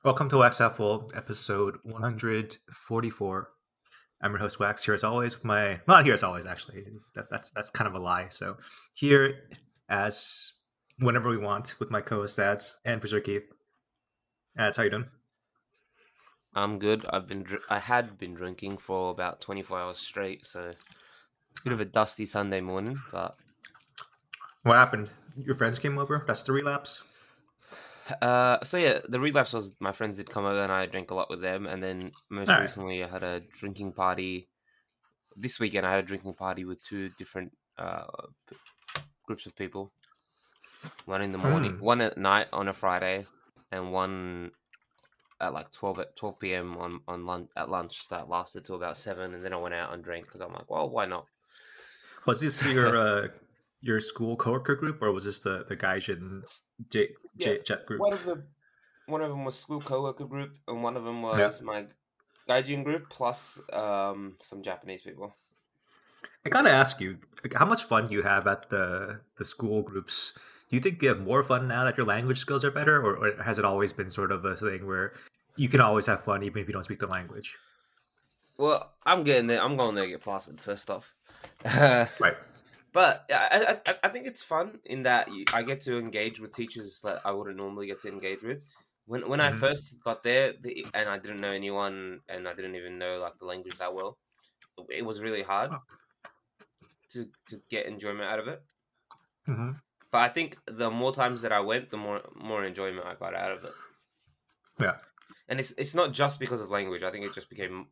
Welcome to Wax Half Full, episode 144. I'm your host Wax, here as always with my not here as always actually. That's kind of a lie. So here as whenever we want with my co-host Ads and producer Keith. Ads, how you doing? I'm good. I had been drinking for about 24 hours straight, so bit of a dusty Sunday morning. But What happened? Your friends came over? That's the relapse? so yeah, the relapse was my friends did come over, and I drank a lot with them. And then most Alright. recently, I had a drinking party. This weekend, I had a drinking party with two different groups of people. One in the morning, one at night on a Friday, and one at like 12 p.m. on lunch that lasted till about 7, and then I went out and drank because I'm like, well, why not? Was this your school coworker group or was this the Gaijin Jet group? One of them was school coworker group, and one of them Yeah. was my gaijin group plus some Japanese people. I gotta ask you, like, how much fun do you have at the school groups? Do you think you have more fun now that your language skills are better, or has it always been sort of a thing where you can always have fun even if you don't speak the language? Well, I'm getting there. I'm going there to get plastered first off. Right. But I think it's fun in that I get to engage with teachers that I wouldn't normally get to engage with. When I Mhm. first got there, and I didn't know anyone, and I didn't even know like the language that well, it was really hard to get enjoyment out of it. Mm-hmm. But I think the more times that I went, the more enjoyment I got out of it. Yeah. And it's not just because of language. I think it just became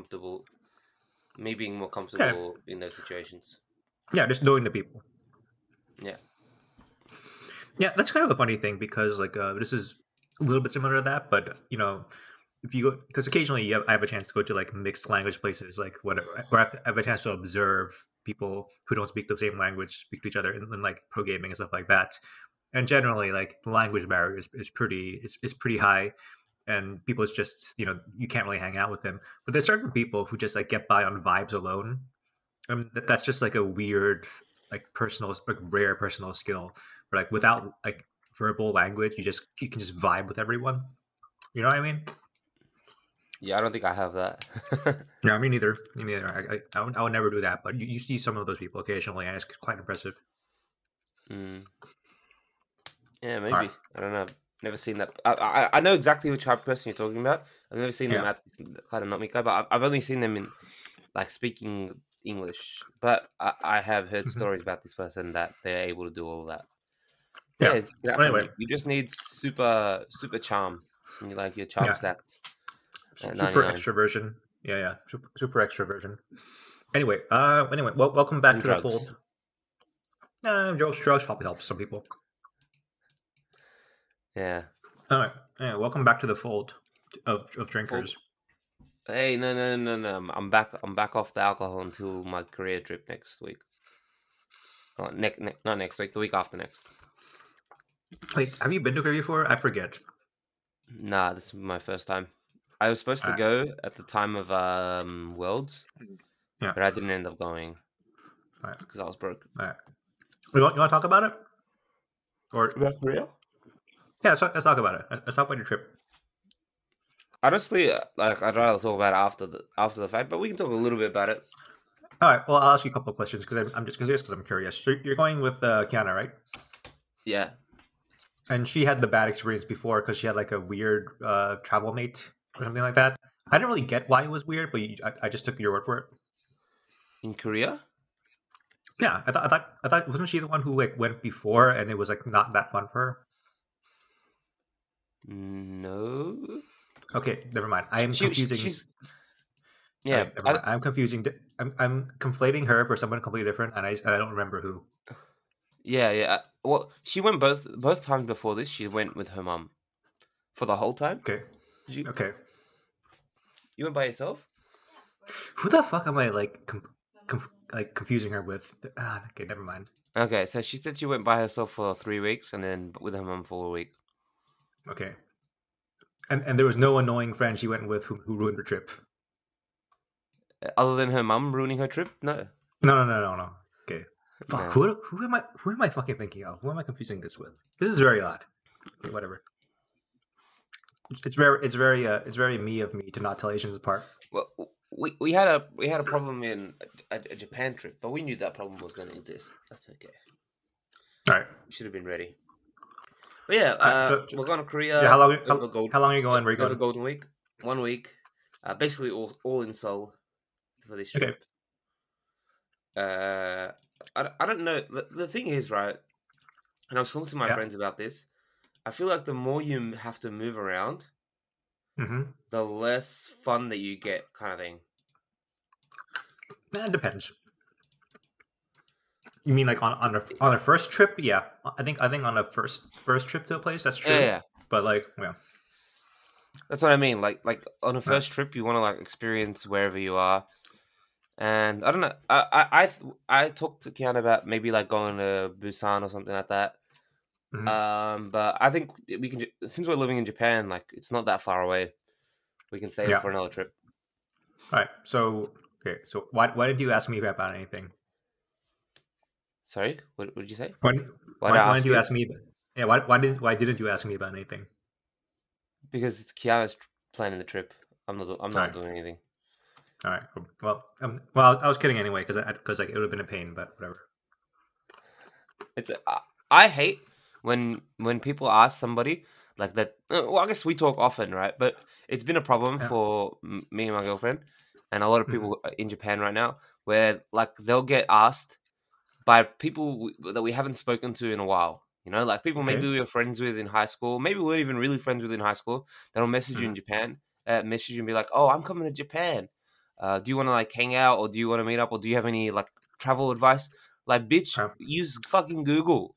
me being more Yeah. comfortable in those situations. Yeah. Just knowing the people. Yeah. Yeah, that's kind of a funny thing because this is a little bit similar to that, but if you go because occasionally I have a chance to go to like mixed language places, like whatever, where I have a chance to observe people who don't speak the same language speak to each other in like pro gaming and stuff like that. And generally, like the language barrier is pretty high, and people just you can't really hang out with them. But there's certain people who just like get by on vibes alone. That's just like a weird, like personal, like rare personal skill. Where like without like verbal language, you can just vibe with everyone. You know what I mean? Yeah, I don't think I have that. Yeah, me neither. Me neither. I would never do that, but you see some of those people occasionally, and it's quite impressive. Mm. Yeah, All right. maybe. I don't know. Never seen that. I know exactly which type of person you're talking about. I've never seen them Yeah. at kind of not Mika, but I've only seen them in like speaking English. But I have heard Hmm. stories about this person that they're able to do all that. Yeah, Yeah. it's that But from anyway, you. You just need super charm. You need, like your charm yeah. stats at Super 99 extroversion. Yeah, yeah. Super extroversion. Anyway, well, welcome back and to the drugs. fold. Drugs probably helps some people. Yeah. All right. Yeah, welcome back to the fold of Fold. drinkers. Hey, no. I'm back. I'm back off the alcohol until my career trip next week. Oh, not next week. The week after next. Wait, have you been to Korea before? I forget. Nah, this is my first time. I was supposed All to right. go at the time of Worlds, Yeah. but I didn't end up going All right. because I was broke. All right. You want to talk about it? Or About Korea? yeah, let's talk about it. Let's talk about your trip. Honestly, like I'd rather talk about it after the fact, but we can talk a little bit about it. All right. Well, I'll ask you a couple of questions because I'm just because I'm curious. So you're going with Kiana, right? Yeah, And she had the bad experience before because she had like a weird travel mate or something like that. I didn't really get why it was weird, but I just took your word for it. in Korea. Yeah, I thought wasn't she the one who like went before and it was like not that fun for her? No, Okay, never mind. I am confusing. she's Okay, yeah. never mind. I'm confusing. I'm conflating her for someone completely different, and I don't remember who. Yeah. Well, she went both times before this. She went with her mum for the whole time. Okay, You okay. you went by yourself. Who the fuck am I like like confusing her with? Okay, never mind. Okay, so she said she went by herself for 3 weeks, and then with her mum for a week. Okay, and there was no annoying friend she went with who ruined her trip. Other than her mum ruining her trip, no, No. Okay, fuck. no. Who am I fucking thinking of? Who am I confusing this with? This is very odd. Okay, whatever. it's very me of me to not tell Asians apart. Well, we had a problem in a Japan trip, but we knew that problem was going to exist. That's okay. All right. We should have been ready. But yeah, we're going to Korea. Yeah, how long are you going? Where are you over going? Golden Week. 1 week. Basically all in Seoul for this trip. Okay. I don't know. The thing is, right, and I was talking to my friends about this, I feel like the more you have to move around, the less fun that you get, kind of thing. That depends. You mean like on a first trip? Yeah, I think on a first trip to a place, that's true. Yeah. But like, yeah, that's what I mean. Like on a first trip, you want to like experience wherever you are. And I don't know. I talked to Kian about maybe like going to Busan or something like that. But I think we can, since we're living in Japan, like it's not that far away. We can save for another trip. All right. So why did you ask me about anything? Sorry, what did you say? Why did you ask me? Yeah. Why didn't you ask me about anything? Because it's Kiana's planning the trip. I'm not doing anything. All right. Well, I was kidding anyway because like it would have been a pain, but whatever. I hate when people ask somebody like that. Well, I guess we talk often, right? But it's been a problem for me and my girlfriend, and a lot of people in Japan right now, where like they'll get asked by people that we haven't spoken to in a while. You know, like people maybe we were friends with in high school, maybe we weren't even really friends with in high school. They'll message you in Japan, message you and be like, "Oh, I'm coming to Japan. Do you want to like hang out, or do you want to meet up, or do you have any like travel advice?" Like, bitch, use fucking Google.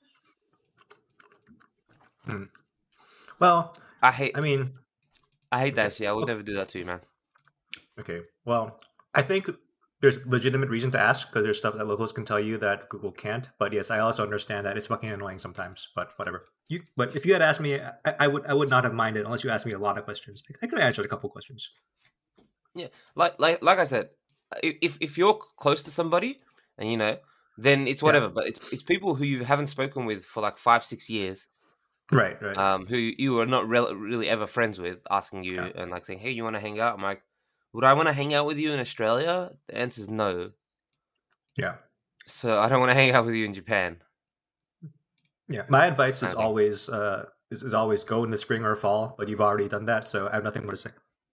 Well, I hate that shit. I would never do that to you, man. Okay. Well, I think there's legitimate reason to ask because there's stuff that locals can tell you that Google can't. But yes, I also understand that it's fucking annoying sometimes. But whatever. But if you had asked me, I would not have minded unless you asked me a lot of questions. I could have answered a couple questions. Yeah, like I said, if you're close to somebody and you know, then it's whatever. But it's people who you haven't spoken with for like 5-6 years. Right. Who you are not really ever friends with, asking you and like saying, "Hey, you want to hang out?" I'm like, would I want to hang out with you in Australia? The answer is no. Yeah. So I don't want to hang out with you in Japan. Yeah, my advice is always always go in the spring or fall, but you've already done that, so I have nothing more to say.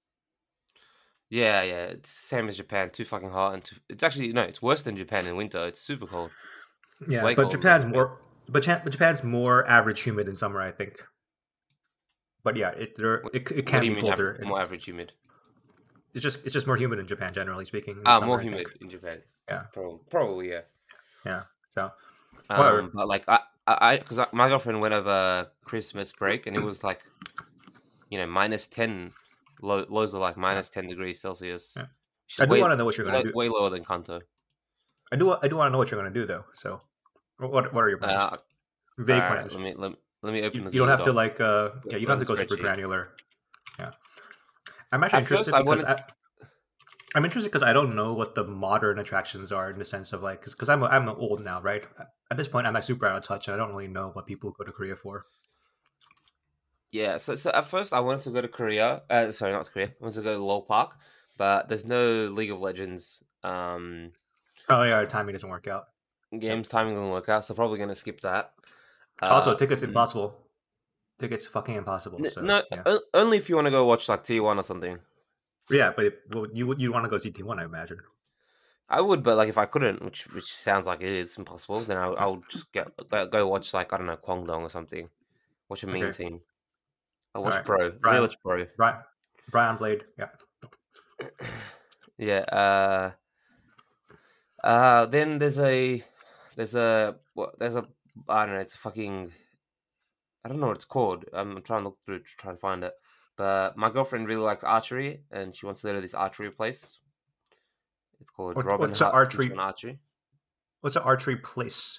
Yeah, it's same as Japan. Too fucking hot, and it's actually no, it's worse than Japan in winter. It's super cold. Yeah, but Japan's more. But Japan's more average humid in summer, I think. But yeah, it can be colder. More average humid. It's just more humid in Japan, generally speaking. More humid in Japan. Yeah, probably yeah. Yeah. So, but like I because my girlfriend went over Christmas break and it was like, you know, -10. Lows are like -10 degrees Celsius. Yeah. I do want to know what you're going to do. Way lower than Kanto. I do want to know what you're going to do though. So, what are your plans? Vague plans. Let me open the. You don't have to like. You don't have to go super granular. Yeah. I'm actually interested I'm interested because I don't know what the modern attractions are in the sense of like because I'm old now, right? At this point, I'm like super out of touch, and I don't really know what people go to Korea for. Yeah, so at first I wanted to go to Korea. Sorry, not to Korea. I wanted to go to Lowell Park, but there's no League of Legends. Oh yeah, timing doesn't work out. Games timing doesn't work out, so probably gonna skip that. Also, tickets impossible. Tickets fucking impossible. So, no, only if you want to go watch like T1 or something. Yeah, but you want to go see T1, I imagine. I would, but like if I couldn't, which sounds like it is impossible, then I would just go watch like I don't know Kwangdong or something. Watch a mean team. I watch Pro. I watch Pro. Brian Blade. Yeah. Yeah. Then there's a I don't know. It's a fucking. I don't know what it's called. I'm trying to look through to try and find it. But my girlfriend really likes archery, and she wants to go to this archery place. It's called Robin What's an archery? Archery. What's an archery place?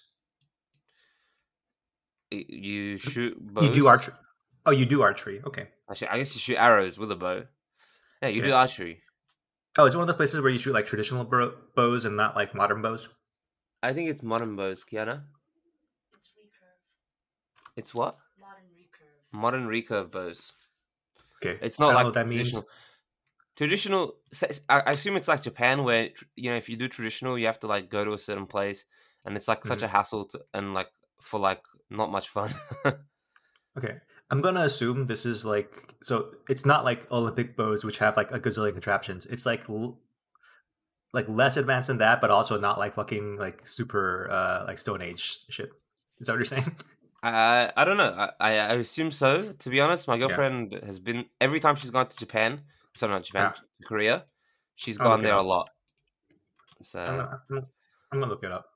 You shoot bows. You do archery. Oh, you do archery. Okay. Actually, I guess you shoot arrows with a bow. Yeah, you do archery. Oh, it's one of the places where you shoot like traditional bows and not like modern bows. I think it's modern bows, Kiana. It's recurve. It's what? Modern recurve. Modern recurve bows. Okay, It's I not don't know like what that means. traditional. Traditional, I assume it's like Japan, where if you do traditional, you have to like go to a certain place, and it's like such Mhm. a hassle and like for like not much fun. Okay, I'm gonna assume this is like so. It's not like Olympic bows, which have like a gazillion contraptions. It's like less advanced than that, but also not like fucking like super like Stone Age shit. Is that what you're saying? I don't know. I assume so. To be honest, my Yeah, girlfriend has been every time she's gone to Japan. Sorry, not Japan, yeah. to Korea. She's I'll gone look it there a up. lot. I'm So gonna, I'm I'm gonna look it up.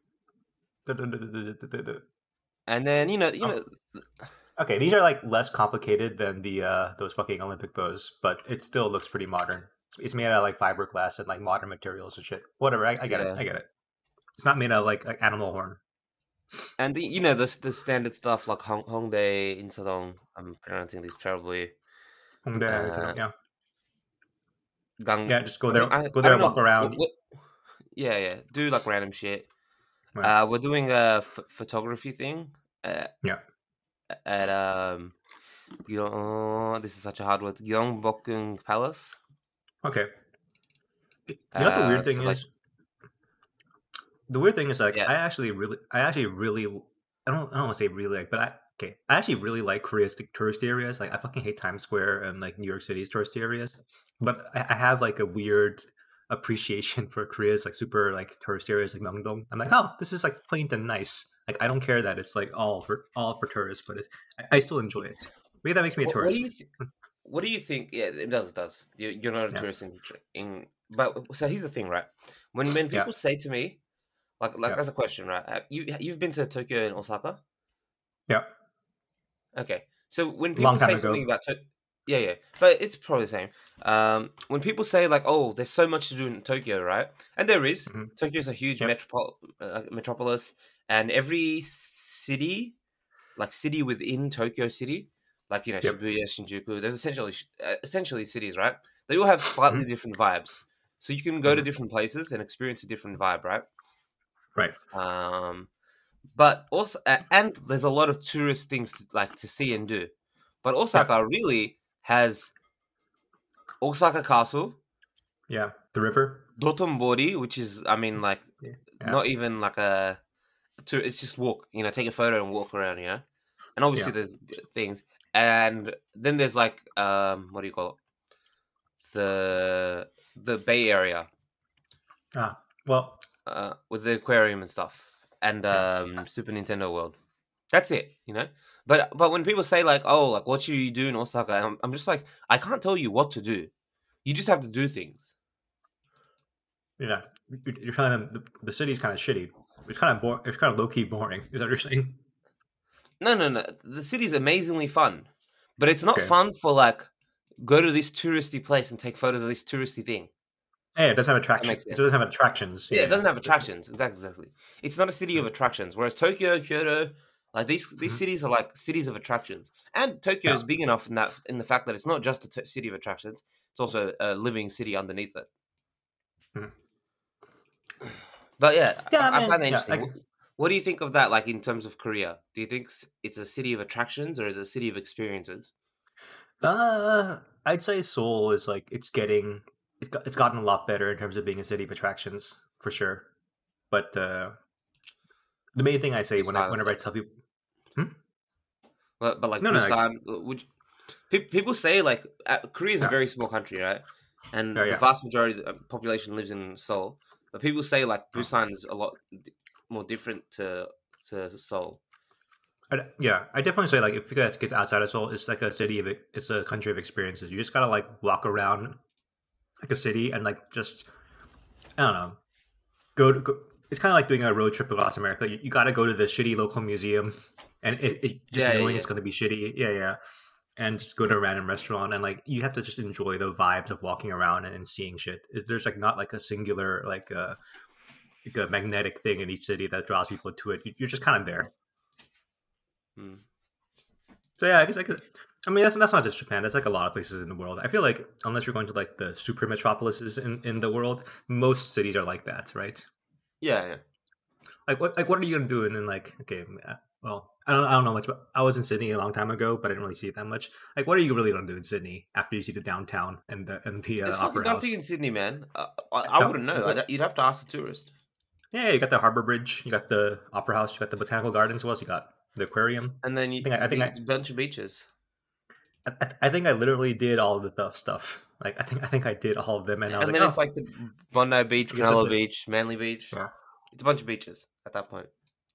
and then Oh, okay, these are like less complicated than the those fucking Olympic bows, but it still looks pretty modern. It's made out of like fiberglass and like modern materials and shit. Whatever, I get it. yeah, I get it. It's not made out of like animal horn. and the standard stuff like Hongdae, Insadong. I'm pronouncing this terribly. Uh, Yeah, Gang. yeah. Just go I think there, go I there, don't and walk know around. yeah, yeah. Do like random shit. Right. We're doing a photography thing uh, Yeah. at this is such a hard word. Gyeongbokgung Palace. Okay. You know what the weird So thing like is? The weird thing is like yeah, I actually really I don't want to say really like, but I actually really like Korea's tourist areas. Like I fucking hate Times Square and like New York City's tourist areas, but I have like a weird appreciation for Korea's like super like tourist areas like Myeongdong. I'm like, oh, this is like quaint and nice. Like I don't care that it's like all for tourists, but I still enjoy it. Maybe that makes me a what do you tourist. what do you think? Yeah, it does. It does. You're not a Yeah, tourist but so here's the thing, right? When yeah, people say to me like yeah, as a question, right? You've been to Tokyo and Osaka? yeah. Okay. So when Long people time say something ago. about yeah, yeah, but it's probably the same. When people say like, "Oh, there's so much to do in Tokyo," right? And there is. Hmm. Tokyo is a huge Yep. metropolis, and every city, like city within Tokyo City, like Yep. Shibuya, Shinjuku, there's essentially cities, right? They all have Hmm. slightly different vibes. So you can go to Hmm. different places and experience a different vibe, right? Right. Um, but also, and there's a lot of tourist things to see and do. But Yeah. Osaka really has Osaka Castle, Yeah. The river. Dotonbori, which is, I mean, like Yeah. Yeah. not even like a tour. It's just walk, take a photo and walk around, And obviously Yeah. there's things, and then there's like what do you call it? The Bay Area Ah. Well. with the aquarium and stuff, and Yeah. Super Nintendo World. That's it. But when people say like, "Oh, like what should you do in Osaka?" I'm just like, I can't tell you what to do. You just have to do things. Yeah. You're kind of the city's kind of shitty. It's kind of It's kind of low key boring. Is that what you're saying? No, no, no. The city's amazingly fun, but it's not Okay. fun for like go to this touristy place and take photos of this touristy thing. Hey, it doesn't have That makes attraction. It sense. doesn't have attractions. Yeah, it Yeah. doesn't have attractions. Exactly. It's not a city of Mhm. attractions. Whereas Tokyo, Kyoto, like these Mhm. cities are like cities of attractions. And Tokyo Yeah. is big enough in the fact that it's not just a city of attractions. It's also a living city underneath it. Mhm. But yeah, Yeah. I I mean, find that yeah. interesting. What do you think of that? Like in terms of Korea, do you think it's a city of attractions or is it a city of experiences? I'd say Seoul is like it's gotten a lot better in terms of being a city of attractions for sure. But the main thing I say Busan and whenever I stuff. tell people, hmm? But like No, no, Busan, would people say like Korea is a yeah, very small country, right? yeah, And the yeah. vast majority of the population lives in Seoul. But people say like Oh. Busan is a lot more different to Seoul. Yeah, I definitely say like if you guys get outside of Seoul, it's like a it's a country of experiences. You just gotta like walk around like a city and like just I don't know, go. It's kind of like doing a road trip across America. You gotta go to the shitty local museum, and just Yeah, yeah, knowing yeah. it's gonna be shitty. Yeah, yeah, and just go to a random restaurant and like you have to just enjoy the vibes of walking around and seeing shit. There's like not like a singular like a magnetic thing in each city that draws people to it. You're just kind of there. Hmm. So yeah, I guess I mean, that's not just Japan. That's like a lot of places in the world. I feel like unless you're going to like the super metropolises in the world, most cities are like that, right? Yeah, yeah. Like what are you gonna do? And then like okay, well, I don't know much. But I was in Sydney a long time ago, but I didn't really see it that much. Like, what are you really gonna do in Sydney after you see the downtown and the There's fucking opera nothing house? in Sydney, man. I wouldn't know. You'd have to ask the tourist. Yeah, you got the Harbor Bridge, you got the opera house, you got the botanical gardens. What else you got? The aquarium. And then a bunch of beaches. I think I literally did all of the stuff. Like I think I did all of them, and I was And like, then it's oh, like the Bondi Beach, I guess that's Cronulla it. Beach, Manly Beach. Yeah. It's a bunch of beaches at that point.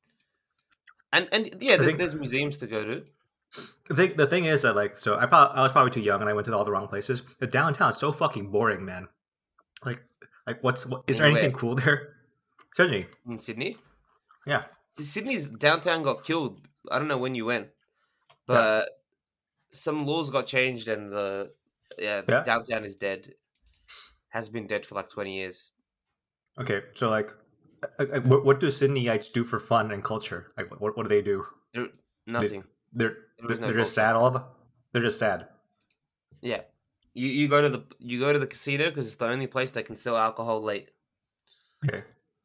And yeah, I think there's museums to go to. the thing is that like so I was probably too young and I went to all the wrong places. The downtown is so fucking boring, man. Like what is there Where? anything cool there? Sydney. In Sydney? Yeah. Sydney's downtown got killed. I don't know when you went, Yeah. but some laws got changed and the Yeah. downtown is dead. Has been dead for like 20 years. Okay. So like what do Sydneyites do for fun and culture? Like what do they do? Nothing. They're There is no they're just culture. sad all of them. They're just sad. Yeah. You go to the casino because it's the only place they can sell alcohol late. Okay.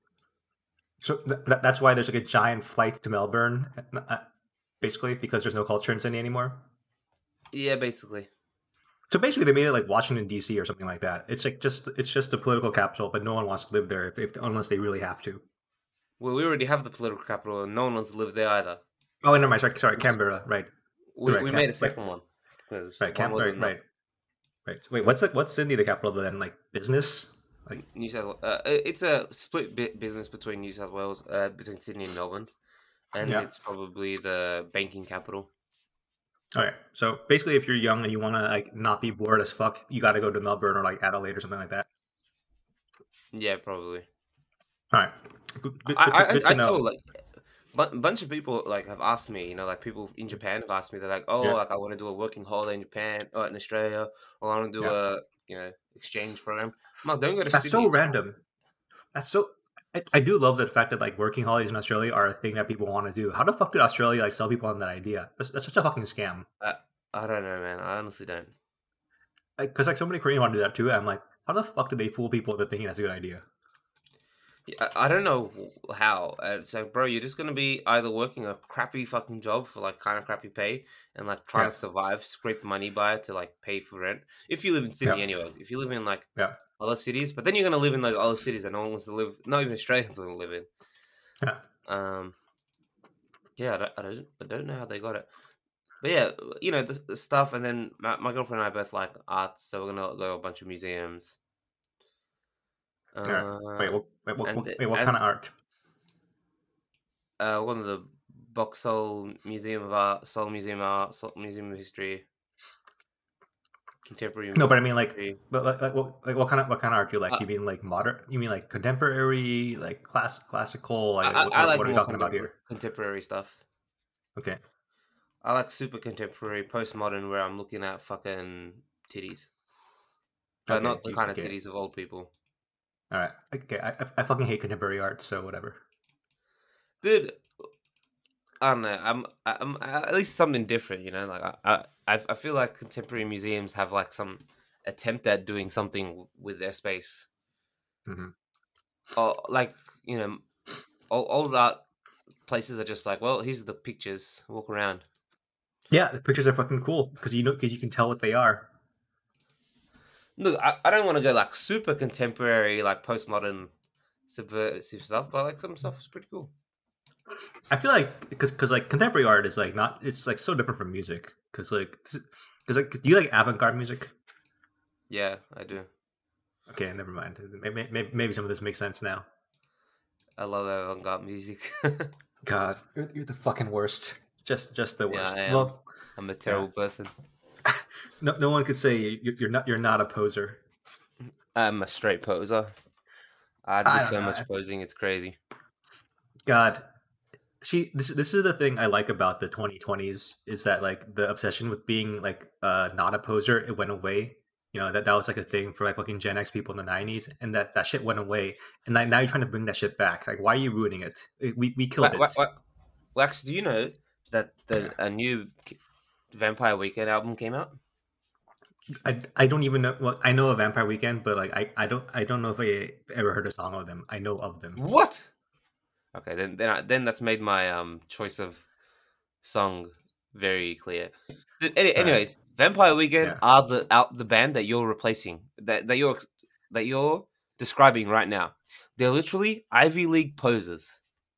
So that's why there's like a giant flight to Melbourne, basically because there's no culture in Sydney anymore. Yeah, basically. So basically, they made it like Washington D.C. or something like that. It's like it's just the political capital, but no one wants to live there unless they really have to. Well, we already have the political capital, and no one wants to live there either. Oh, never mind. Sorry, Canberra. Right. We made a second one. Right. Right. So wait, what's Sydney the capital then? Like business? Like New South. It's a split business between New South Wales, between Sydney and Melbourne, and yeah. it's probably the banking capital. Okay. So basically, if you're young and you want to like not be bored as fuck, you got to go to Melbourne or like Adelaide or something like that. Yeah, probably. All right. Good I to know. told like a bunch of people like have asked me, like people in Japan have asked me. They're like, "Oh, Yeah. like I want to do a working holiday in Japan or in Australia, or I want to do a exchange program." I'm like, "Don't go to That's Sydney." so random. That's so. I do love the fact that like working holidays in Australia are a thing that people want to do. How the fuck did Australia like sell people on that idea? That's such a fucking scam. I don't know, man. I honestly don't. Because like so many Koreans want to do that too. And I'm like, how the fuck do they fool people into thinking that's a good idea? I don't know how. So, bro, you're just gonna be either working a crappy fucking job for like kind of crappy pay and like trying Yeah. to survive, scrape money by it to like pay for rent. If you live in Sydney, Yeah. anyways. If you live in like Yeah. other cities, but then you're gonna live in like other cities that no one wants to live. Not even Australians want to live in. Yeah. Yeah, I don't know how they got it, but yeah, the stuff. And then my girlfriend and I both like art, so we're gonna go to a bunch of museums. Yeah. Wait, what And kind of art? one of the Boxall Museum of Art, Seoul Museum of Art, Seoul Museum of History, contemporary. No, but I mean like, history. but what kind of art do you like? Do you mean like modern? You mean like contemporary, like classical? Like I like what are you more talking about here? contemporary stuff. Okay. I like super contemporary, postmodern, where I'm looking at fucking titties, but Okay, not the kind of okay. titties of old people. All right. Okay. I fucking hate contemporary art, so whatever. Dude, I don't know. I'm at least something different, Like I feel like contemporary museums have like some attempt at doing something with their space, Mm-hmm. or like old art places are just like, well, here's the pictures. Walk around. Yeah, the pictures are fucking cool because you can tell what they are. Look, I don't want to go like super contemporary, like postmodern, subversive stuff, but like some stuff is pretty cool. I feel like because like contemporary art is like not it's like so different from music because do you like avant-garde music? Yeah, I do. Okay, never mind. Maybe some of this makes sense now. I love avant-garde music. God, you're the fucking worst. Just the worst. Yeah, I am. Well, I'm a terrible person. no one could say you're not a poser. I'm a straight poser. I do so much posing, it's crazy. God, this is the thing I like about the 2020s is that like the obsession with being like not a poser, it went away. That was like a thing for like fucking Gen X people in the 90s, and that shit went away, and now you're trying to bring that shit back. Like, why are you ruining it? We killed it. Wax, do you know that a new Vampire Weekend album came out? I don't even know. Well, I know of Vampire Weekend, but like I don't know if I ever heard a song of them. I know of them. What? Okay, then that's made my choice of song very clear. Right. Anyways, Vampire Weekend Yeah. are the band that you're replacing, that you're describing right now. They're literally Ivy League posers.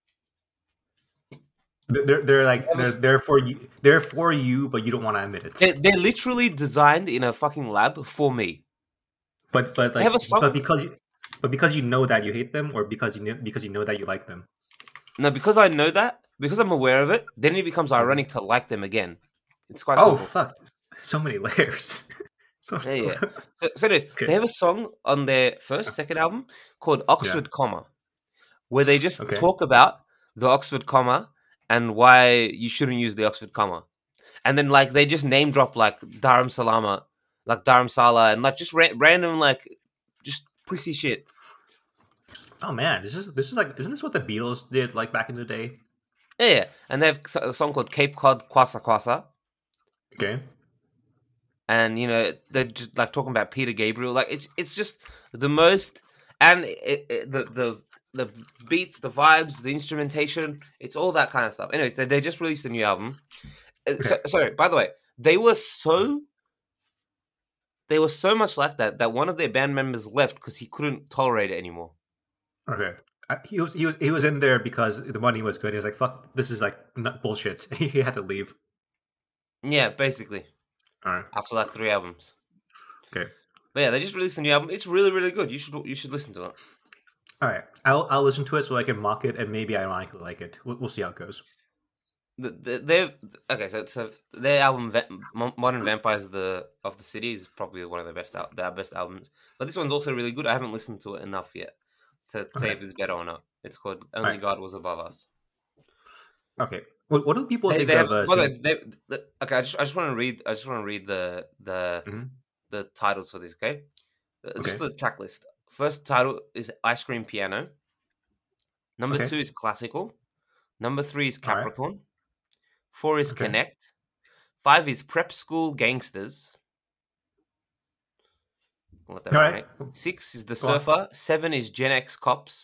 They're They like have a s- they're for you. They're for you, but you don't want to admit it. they're literally designed in a fucking lab for me. But They have like a song. but because you know that you hate them, or because you know that you like them. No, because I know that, because I'm aware of it, then it becomes Mhm. ironic to like them again. It's quite Oh simple. fuck! So many layers. so Yeah, yeah. So anyways, okay. they have a song on their second album called Yeah. Oxford Comma, where they just Okay. talk about the Oxford comma and why you shouldn't use the Oxford comma. And then like they just name drop like Dharam Sala, and like just random like just prissy shit. Oh man, this is like isn't this what the Beatles did like back in the day? Yeah, yeah. And they have a song called Cape Cod Kwasa Kwasa, Okay. and they're just like talking about Peter Gabriel. Like it's just the most, and the beats, the vibes, the instrumentation, it's all that kind of stuff. Anyways, they just released a new album. Okay. Sorry, by the way, they were so much like that one of their band members left because he couldn't tolerate it anymore. Okay. He was in there because the money was good. He was like, "Fuck, this is like bullshit." He had to leave. Yeah, basically All right. after like 3 albums. Okay. But yeah, they just released a new album. It's really really good. You should listen to it. All right. I'll listen to it so I can mock it and maybe ironically like it. We'll see how it goes. They're okay. So their album Modern Vampires of the City is probably one of their best albums. But this one's also really good. I haven't listened to it enough yet to say Okay. if it's better or not. It's called All Only right. God Was Above Us. Okay. What do people They think they have of by the Saint? way okay. I just want to read. I just want to read Mhm. the titles for this. Okay, just Okay. the track list. First title is Ice Cream Piano. Number Okay. two is Classical. Number three is All right. Capricorn. Four is Okay. Connect. Five is Prep School Gangsters. I'll let that All right. marinate. Six is The Go on. Surfer. Seven is Gen X Cops.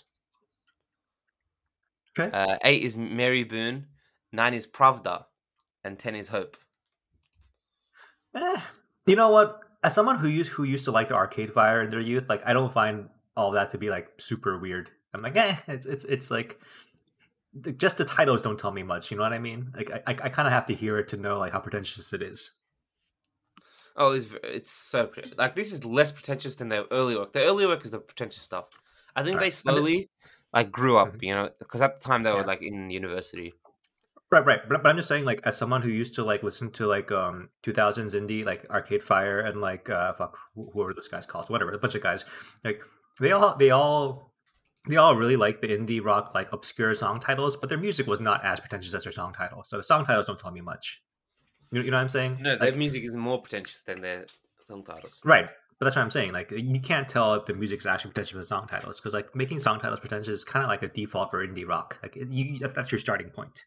Okay. Eight is Mary Boone. Nine is Pravda. And 10 is Hope. Eh, you know what? As someone who used to like the Arcade Fire in their youth, like I don't find all of that to be like super weird. I'm like, it's like just the titles don't tell me much. You know what I mean? Like I kind of have to hear it to know like how pretentious it is. Oh, it's so like this is less pretentious than their early work. Their early work is the pretentious stuff. I think All they right. I mean, slowly like grew up, mhm. because at the time they were Yeah. like in university. Right. But I'm just saying, like, as someone who used to like listen to like 2000s indie, like Arcade Fire and like fuck, who are those guys called? Whatever, a bunch of guys, like they all really like the indie rock like obscure song titles, but their music was not as pretentious as their song titles. So the song titles don't tell me much. You know what I'm saying? No, their Like, music is more pretentious than their song titles. right. But that's what I'm saying. Like, you can't tell if the music's actually pretentious with the song titles because like making song titles pretentious is kind of like a default for indie rock. Like, that's your starting point.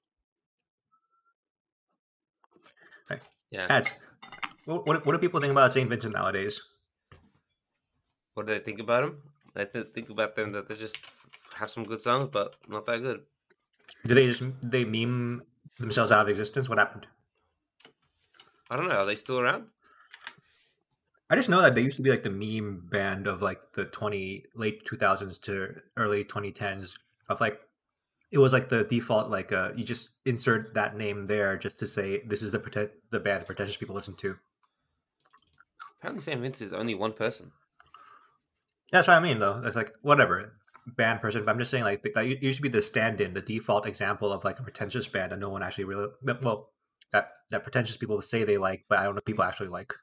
Right. Yeah. Ads. What do people think about Saint Vincent nowadays? What do they think about them? Think about them that they just have some good songs, but not that good. Did they meme themselves out of existence? What happened? I don't know. Are they still around? I just know that they used to be like the meme band of like the late 2000s to early 2010s of like it was like the default like you just insert that name there just to say this is the band pretentious people listen to. Apparently, St. Vincent is only one person. That's what I mean though. It's like whatever band person. But I'm just saying like it used to be the stand-in, the default example of like a pretentious band that no one actually really well that pretentious people say they like, but I don't know if people actually like.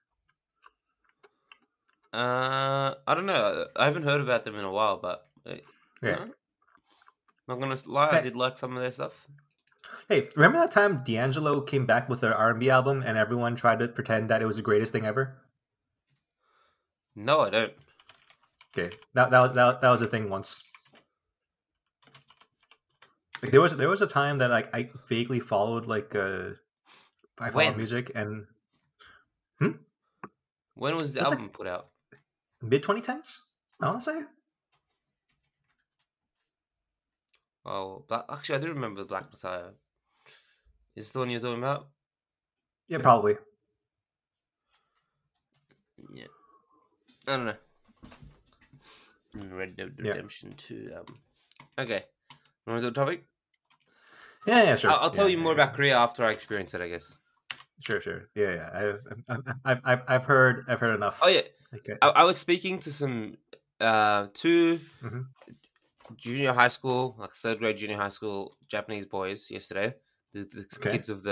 I don't know. I haven't heard about them in a while, but Okay. not gonna lie, I Hey, did like some of their stuff. hey, remember that time D'Angelo came back with their R&B album and everyone tried to pretend that it was the greatest thing ever? No, I don't. Okay, that was a thing once. Like there was a time that like I vaguely followed like I followed When? music and hmm? It When was the was like album put out? mid 2010s. I want to say. Oh, actually, I do remember Black Messiah. Is this the one you're talking about? Yeah, probably. Yeah. I don't know. Red Dead Yeah. Redemption 2 album. Okay. You want to do a topic? Yeah, sure. I'll tell you more about Korea after I experience it, I guess. Sure. Yeah. I've heard enough. Oh yeah, Okay. I was speaking to some two Mm-hmm. junior high school, like third grade junior high school Japanese boys yesterday. The Okay. kids of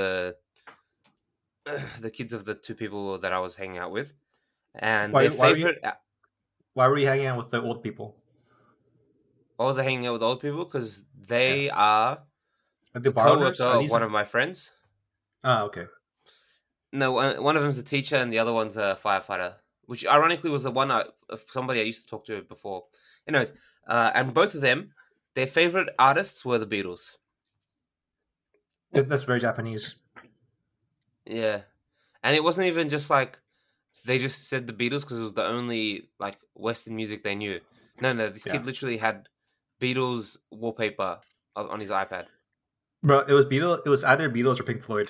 the kids of the two people that I was hanging out with, and their favorite. Why were you hanging out with the old people? Why was I hanging out with old people? Because they are The the borrowers? co-worker Are of these? one of my friends. Ah, okay. No, one of them's a teacher, and the other one's a firefighter. Which ironically was the one of somebody I used to talk to before. Anyways, and both of them, their favorite artists were the Beatles. That's very Japanese. Yeah, and it wasn't even just like they just said the Beatles because it was the only like Western music they knew. No, this kid literally had Beatles wallpaper on his iPad. Bro, it was Beatles. It was either Beatles or Pink Floyd.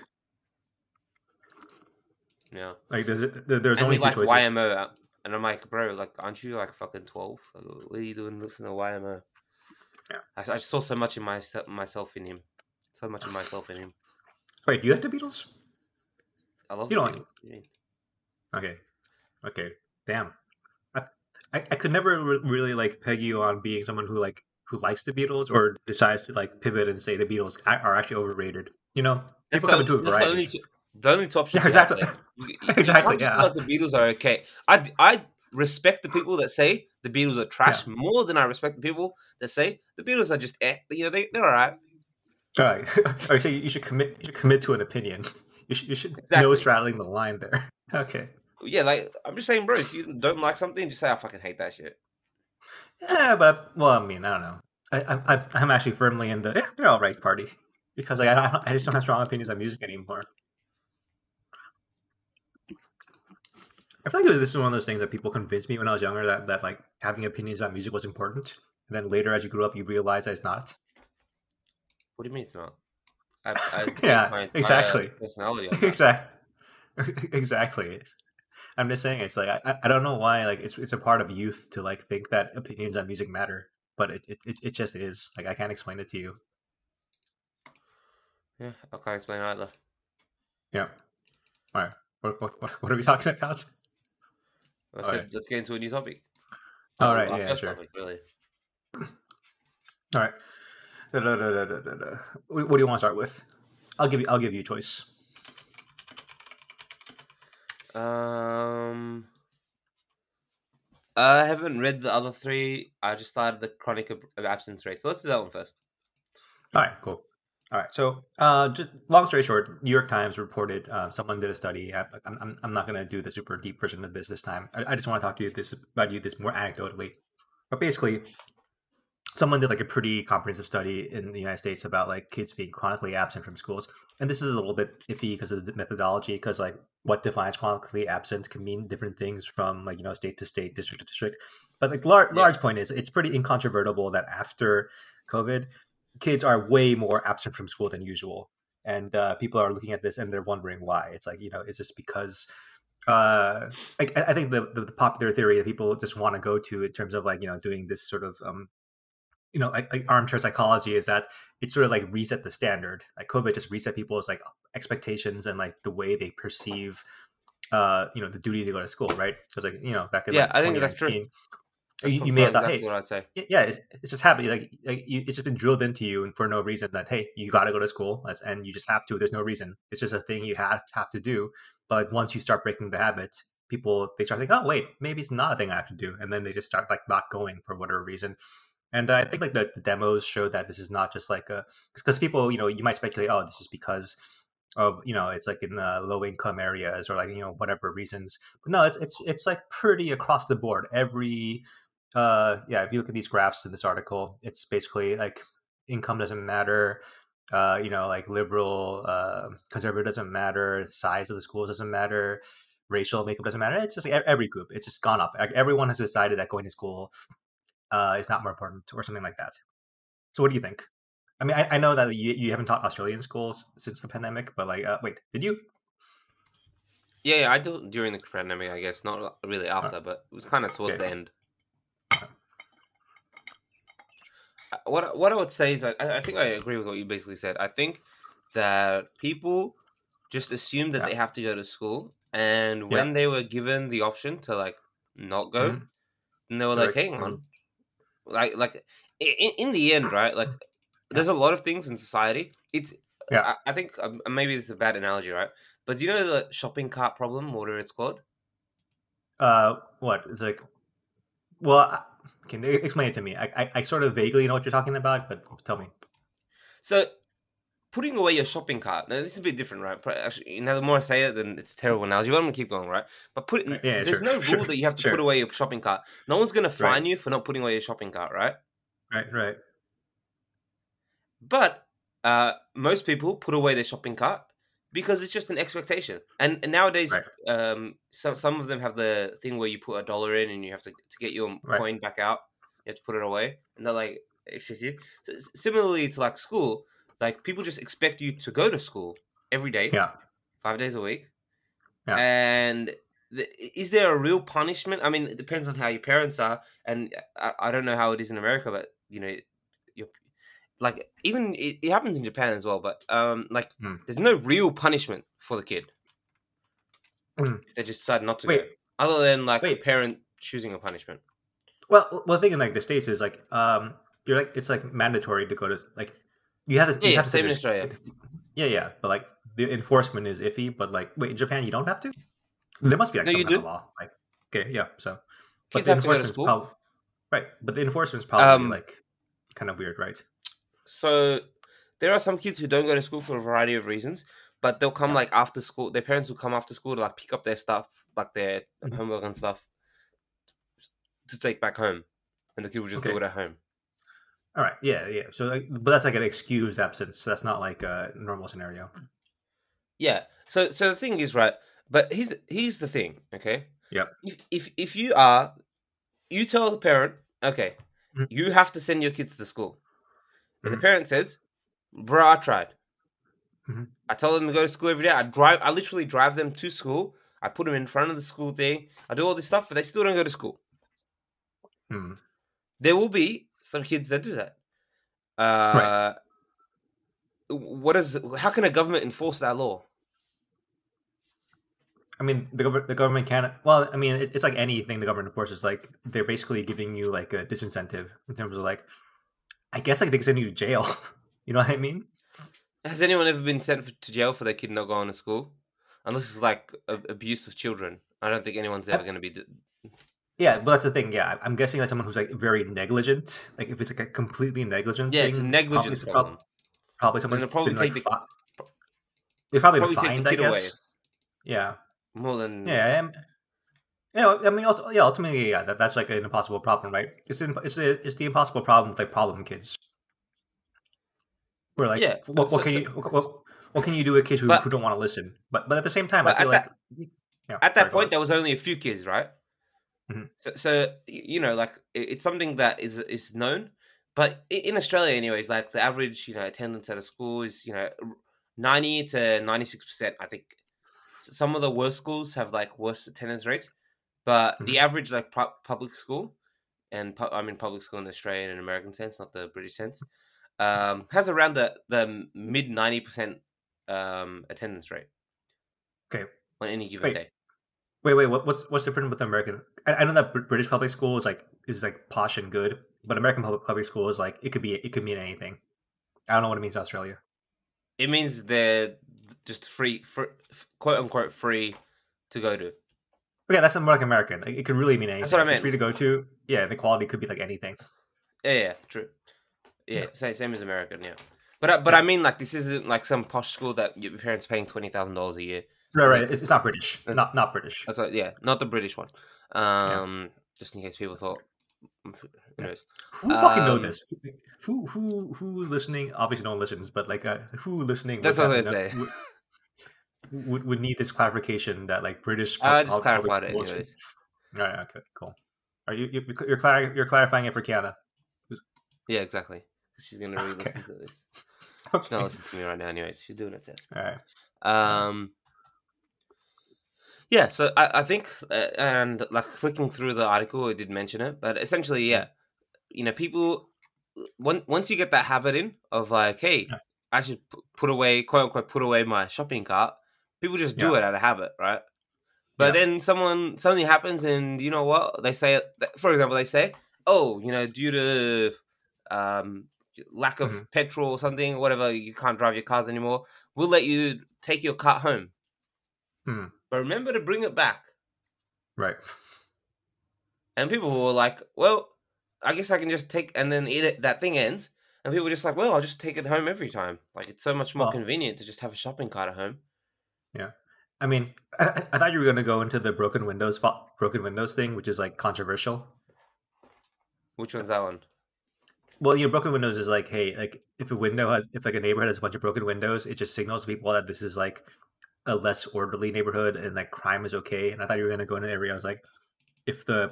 Yeah, like there's and only he two liked choices. YMO, and I'm like, bro, like, aren't you like fucking 12? Like, what are you doing listening to YMO? Yeah, I saw so much in myself in him, so much of myself in him. Wait, do you like the Beatles? I love You the don't. Beatles. Okay. Damn. I could never really like peg you on being someone who likes the Beatles or decides to like pivot and say the Beatles are actually overrated. You know, people come into a variety. The only two options. Yeah, exactly. You Exactly. can't just be like the Beatles are okay. I respect the people that say the Beatles are trash more than I respect the people that say the Beatles are just they're all right. All right. So you should commit. You should commit to an opinion. You should exactly. know straddling the line there. Okay. Yeah, like I'm just saying, bro. If you don't like something, just say I fucking hate that shit. Yeah, but I mean, I don't know. I'm actually firmly in the they're all right party because like I just don't have strong opinions on music anymore. I feel like this is one of those things that people convinced me when I was younger that like having opinions about music was important, and then later as you grew up, you realize that it's not. What do you mean it's not? I yeah, my exactly. Personality on that. Exactly. I'm just saying it's like I don't know why like it's a part of youth to like think that opinions on music matter, but it just is. Like I can't explain it to you. Yeah, I can't explain either. Yeah. All right. What are we talking about? I said let's get into a new topic. All right. Yeah. Sure. Topic, really. All right. What do you want to start with? I'll give you a choice. I haven't read the other three. I just started the chronic absence rate. So let's do that one first. All right, cool. All right, so just long story short, New York Times reported someone did a study. I'm not going to do the super deep version of this time. I just want to talk to you about this more anecdotally. But basically, someone did like a pretty comprehensive study in the United States about like kids being chronically absent from schools. And this is a little bit iffy because of the methodology, because like what defines chronically absent can mean different things from like, state to state, district to district. But like large point is it's pretty incontrovertible that after COVID, kids are way more absent from school than usual. And people are looking at this and they're wondering why. It's like, is this because I think the popular theory that people just want to go to in terms of like, doing this sort of like armchair psychology is that it sort of like reset the standard. Like COVID just reset people's like expectations and like the way they perceive, the duty to go to school, right? Because like back in like I think that's true. You may have thought, exactly what I'd say. Yeah, it's just happening. It's just been drilled into you for no reason that hey, you got to go to school, and you just have to. There's no reason. It's just a thing you have to do. But like once you start breaking the habit, people they start thinking, oh wait, maybe it's not a thing I have to do, and then they just start like not going for whatever reason. And I think like the demos show that this is not just like because people you might speculate, oh, this is because of it's like in low income areas or like whatever reasons. But no, it's like pretty across the board. Every if you look at these graphs in this article, it's basically like income doesn't matter. Like liberal, conservative doesn't matter. The size of the schools doesn't matter. Racial makeup doesn't matter. It's just like every group. It's just gone up. Like, everyone has decided that going to school is not more important or something like that. So what do you think? I mean, I know that you haven't taught Australian schools since the pandemic, but like, wait, did you? Yeah, I do during the pandemic, I guess, not really Uh, after, but it was kind of towards okay. the end. What I would say is, I think I agree with what you basically said. I think that people just assume that Yeah. they have to go to school, and Yeah. when they were given the option to like not go, Mm-hmm. and they were They're like, like, "Hang on, like in the end, right? Like, yeah. there's a lot of things in society. It's Yeah. I think maybe it's a bad analogy, right? But do you know the shopping cart problem, whatever it's called? What? It's like, well, can you explain it to me? I sort of vaguely know what you're talking about, but tell me. So putting away your shopping cart. Now this is a bit different, right? Actually, you know, the more I say it, then it's a terrible analogy. But I'm gonna keep going, right? But Yeah, there's sure, no sure, rule that you have to put sure. away your shopping cart. No one's gonna Right, fine you for not putting away your shopping cart, right? right. But most people put away their shopping cart because it's just an expectation. And nowadays, Right, some of them have the thing where you put $1 in and you have to get your right. coin back out. You have to put it away, and they're like, "Excuse you." So similarly to like school, like people just expect you to go to school every day, Yeah, 5 days a week. yeah. And is there a real punishment? I mean, it depends on how your parents are, and I don't know how it is in America, but you know, your like even it happens in Japan as well. But like Hmm. there's no real punishment for the kid Hmm. if they just decide not to go, Wait, other than like a wait. parent choosing a punishment. Well, the thing in like the states is like, you're like it's like mandatory to go to like, you have to Yeah, say same in this. Australia. Yeah, yeah, but like the enforcement is iffy. But like, wait, in Japan you don't have to. There must be like No, some you kind of do. law. Like, okay, yeah. So, but Kids the have to go to enforcement is school. probably right. But the enforcement is probably Um, like kind of weird, right? so there are some kids who don't go to school for a variety of reasons, but they'll come Yeah. like after school. Their parents will come after school to like pick up their stuff, like their Mhm. homework and stuff, to take back home, and the kid will just do Okay. it at home. All right. Yeah, yeah. So, like, but that's like an excused absence. That's not like a normal scenario. Yeah. So the thing is, right? But here's the thing, okay? Yep. If you tell the parent, okay, Mhm. you have to send your kids to school, and the Mhm. parent says, "Bro, I tried. Mhm. I tell them to go to school every day. I literally drive them to school. I put them in front of the school thing. I do all this stuff, but they still don't go to school. Mhm. There will be some kids that do that. Right. Uh, how can a government enforce that law? I mean, the government can't. Well, I mean, it's like anything the government enforces. Like they're basically giving you like a disincentive in terms of like, I guess like they can send you to jail. You know what I mean? Has anyone ever been sent to jail for their kid not going to school? Unless it's like abuse of children. I don't think anyone's ever I- going to be. yeah, but that's the thing. Yeah, I'm guessing like someone who's like very negligent. Like if it's like a completely negligent Yeah, it's a thing, it's negligence problem. probably Then someone's they'll probably been like take the they've probably been probably take the fined. I kid away guess. Yeah. more than Yeah. Yeah, I mean, yeah. Ultimately, yeah, that's like an impossible problem, right? It's the impossible problem with like problem kids. Where like, yeah. what can you what can you do with kids who But don't want to listen? But at the same time, I but feel like, yeah. at Sorry, that go ahead. point there was only a few kids, right? Mhm. So you know, like it's something that is known. But in Australia, anyways, like the average attendance at a school is 90 to 96%. I think some of the worst schools have like worse attendance rates, but the Mhm. average like public school, and I mean public school in the Australian and American sense, not the British sense, has around the mid 90% attendance rate Okay. on any given Wait, day. wait. What's different with American? I know that British public school is like posh and good, but American public school is like it could mean anything. I don't know what it means in Australia. It means they're just free, quote unquote, free to go to. Okay, that's more like American. Like, it could really mean That's what I anything. It's meant. free to go to. Yeah, the quality could be like anything. Yeah, true. Yeah. Yeah, same as American. Yeah, but Yeah. I mean, like this isn't like some posh school that your parents paying $20,000 a year. Right, It's right. like It's not British. Not British. that's yeah, not the British one. Yeah. Just in case people thought. Yeah. Anyways, Who fucking know this? Who listening? Obviously, no one listens, but like, who listening that's would what I have was gonna say. would need this clarification that like British I just public clarified it, schools. anyways. All right, okay, cool. Are you're clarifying it for Kiana? Yeah, exactly. She's gonna Okay. re-listen to this. She's Okay. not listening to me right now, anyways. She's doing a test. All right. Yeah, so I think, and like flicking through the article, it did mention it, but essentially, yeah, people, once you get that habit in of like, hey, Yeah. I should put away, quote unquote, put away my shopping cart, people just do Yeah. it out of habit, right? But Yeah. then something happens, and you know what? They say, for example, they say, oh, due to lack of Mhm. petrol or something, whatever, you can't drive your cars anymore. We'll let you take your cart home. Hmm. But remember to bring it back. Right. And people were like, well, I guess I can just take, and then that thing ends. And people were just like, well, I'll just take it home every time. Like, it's so much more Well, convenient to just have a shopping cart at home. yeah. I mean, I thought you were going to go into the broken windows thing, which is like controversial. Which one's that one? Well, broken windows is like, hey, like if if like a neighborhood has a bunch of broken windows, it just signals to people that this is like a less orderly neighborhood and like crime is okay. And I thought you were going to go into an area. I was like, if the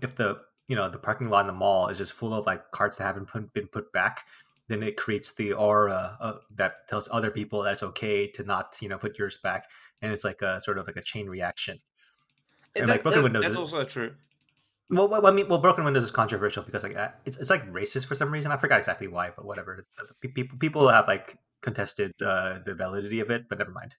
the parking lot in the mall is just full of like carts that haven't been put back, then it creates the aura that tells other people that it's okay to not put yours back, and it's like a sort of like a chain reaction. And like broken windows, That's also true. well, I mean, broken windows is controversial because like it's like racist for some reason. I forgot exactly why, but whatever. People have like contested the validity of it, but never mind.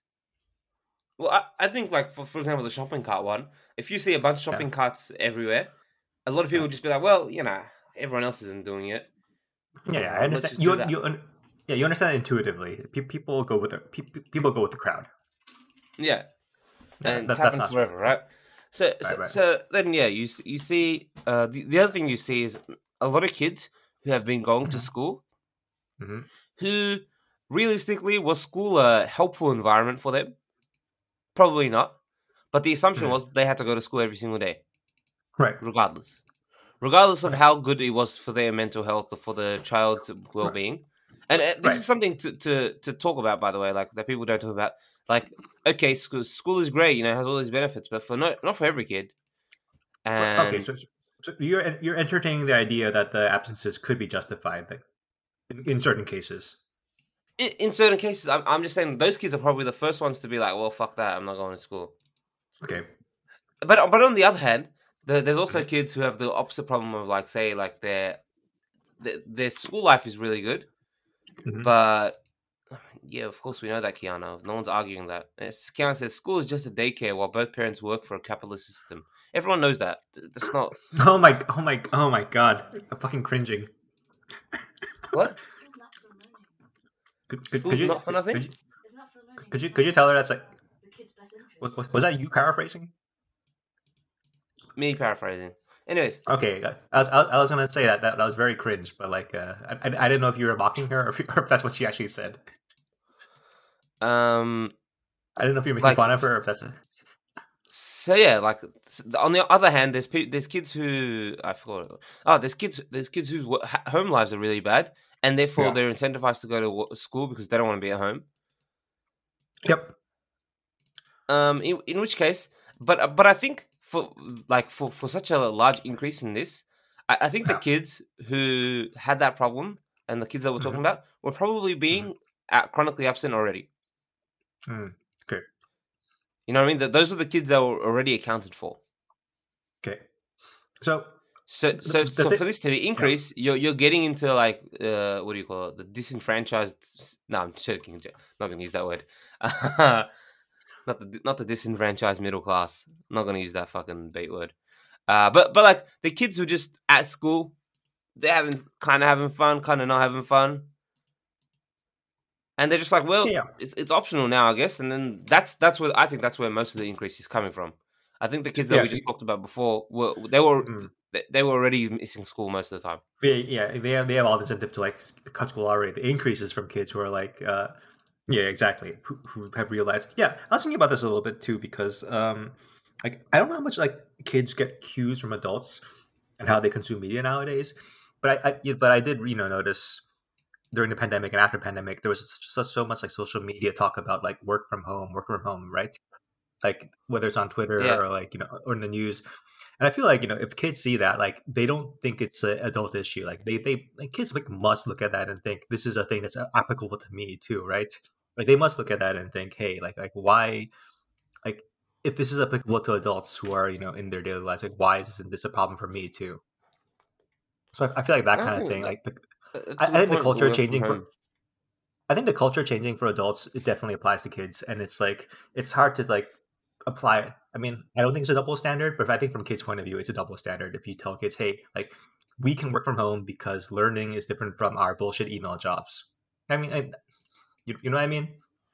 Well, I think, like, for example, the shopping cart one, if you see a bunch of Yeah, shopping carts everywhere, a lot of people yeah, would just be like, well, everyone else isn't doing it. yeah. I Let's understand just do that. yeah, you understand intuitively. People go with people go with the crowd. Yeah. Yeah, And it's that's happened not forever, right? So, right, so, right. so then, yeah, you see, the other thing you see is a lot of kids who have been going to Hmm. school, Hmm. who realistically was school a helpful environment for them? Probably not. But the assumption Hmm. was they had to go to school every single day, Right, regardless of right, how good it was for their mental health or for the child's right, well-being. And this right. is something to talk about, by the way, like that people don't talk about. Like, okay, school is great, has all these benefits, but for not for every kid. Right. Okay, And so you're entertaining the idea that the absences could be justified, like, in certain cases. in certain cases, I'm just saying those kids are probably the first ones to be like, well, fuck that, I'm not going to school. Okay. But on the other hand, there's also Mhm. kids who have the opposite problem of, like, say, like their school life is really good, Mhm. but yeah, of course we know that, Kiana. No one's arguing that. Kiana says school is just a daycare while both parents work for a capitalist system. Everyone knows that. That's not Oh my God! I'm fucking cringing. what School's not for learning. Could school's you not for nothing. It's not for learning. could you tell her that's like the kid's best interest. was that you paraphrasing? Me paraphrasing. Anyways, Okay, I was gonna say that was very cringe, but like I didn't know if you were mocking her or if that's what she actually said. um, I didn't know if you're making like, fun of her or if that's so yeah, like, on the other hand, there's kids who I forgot. Oh, there's kids whose home lives are really bad, and therefore yeah. they're incentivized to go to school because they don't want to be at home. Yep. In which case, but I think for such a large increase in this, I think the Yeah. kids who had that problem and the kids that we're talking Hmm. about were probably being chronically absent already. Okay. You know what I mean? That those were the kids that were already accounted for. Okay. So So the for this to be yeah. increase, you're getting into, like, what do you call it? The disenfranchised. No, I'm joking. Not gonna use that word. Not the disenfranchised middle class. I'm not gonna use that fucking bait word. But like the kids who just at school, they're having fun, kind of not having fun, and they're just like, well, Yeah. it's optional now, I guess. And then that's where I think that's where most of the increase is coming from. I think the kids that Yeah. we So, just talked about before mm. they were already missing school most of the time. Yeah, they have all the incentive to like cut school already. The increases from kids who are like, yeah, exactly, who have realized. Yeah, I was thinking about this a little bit too because, like, I don't know how much like kids get cues from adults and how they consume media nowadays, but I did notice during the pandemic and after pandemic there was so much like social media talk about like work from home, right? Like whether it's on Twitter Yeah, or like or in the news, And I feel like if kids see that, like they don't think it's an adult issue. Like like kids like must look at that and think this is a thing that's applicable to me too, right? Like they must look at that and think, hey, like why, like if this is applicable to adults who are in their daily lives, like why isn't this a problem for me too? So I feel like that I kind of think thing, like it's I a good think the point. culture Work from changing home. I think the culture changing for adults, it definitely applies to kids, and it's like it's hard to like apply. I mean, I don't think it's a double standard, but I think from kids' point of view, it's a double standard. If you tell kids, hey, like we can work from home because learning is different from our bullshit email jobs. I mean, you know what I mean?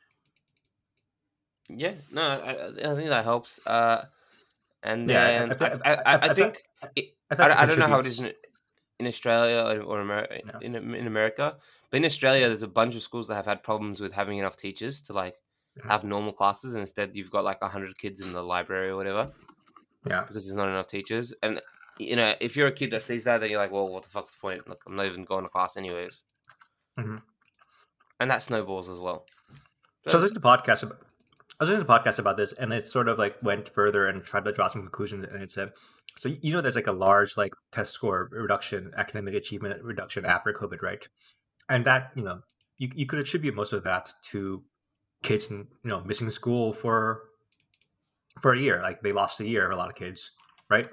Yeah, no, I think that helps. And Yeah, then I think I feel like it I don't know how it is contributes. in Australia or America, Yeah. in America, but in Australia, there's a bunch of schools that have had problems with having enough teachers to like Mhm. have normal classes. And instead, you've got like 100 kids in the library or whatever Yeah. because there's not enough teachers. And if you're a kid that sees that, then you're like, well, what the fuck's the point? Like, I'm not even going to class anyways. Mhm. And that snowballs as well. So I was listening to a podcast about this, and it sort of like went further and tried to draw some conclusions. And it said, so there's like a large like test score reduction, academic achievement reduction after COVID, right? And that you could attribute most of that to kids missing school for a year. Like they lost a year, a lot of kids, right?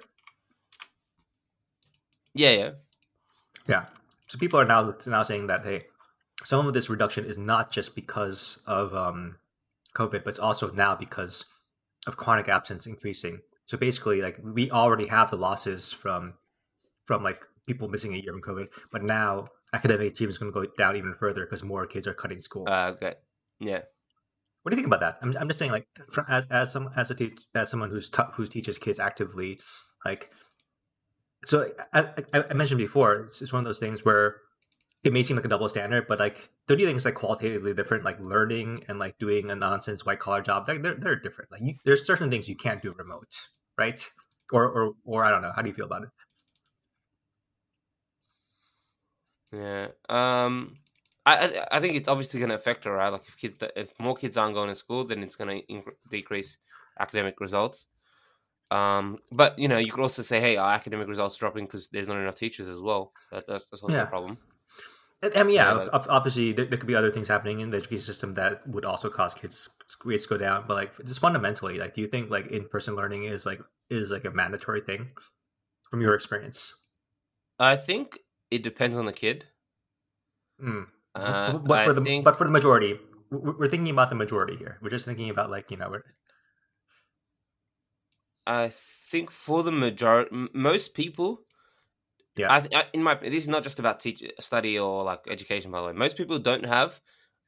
Yeah. So people are now saying that, hey, some of this reduction is not just because of COVID, but it's also now because of chronic absence increasing. So basically, like we already have the losses from like people missing a year from COVID, but now academic achievement is going to go down even further because more kids are cutting school. Okay. Yeah. What do you think about that? I'm just saying, like, as someone who teaches kids actively, like, so I mentioned before, it's one of those things where it may seem like a double standard, but like, don't you think it's like qualitatively different? Like learning and like doing a nonsense white collar job, they're different. Like, there's certain things you can't do remote, right? Or I don't know. How do you feel about it? Yeah. I think it's obviously going to affect her, right? Like if more kids aren't going to school, then it's going to decrease academic results. But you could also say, hey, our academic results are dropping because there's not enough teachers as well. That's also a problem. I mean, yeah, like, obviously there could be other things happening in the education system that would also cause kids' grades to go down. But like, just fundamentally, like, do you think like in-person learning is like a mandatory thing from your experience? I think it depends on the kid. But for the majority, we're thinking about the majority here. We're just thinking about like I think for the majority, most people. Yeah. This is not just about study or like education. By the way, most people don't have,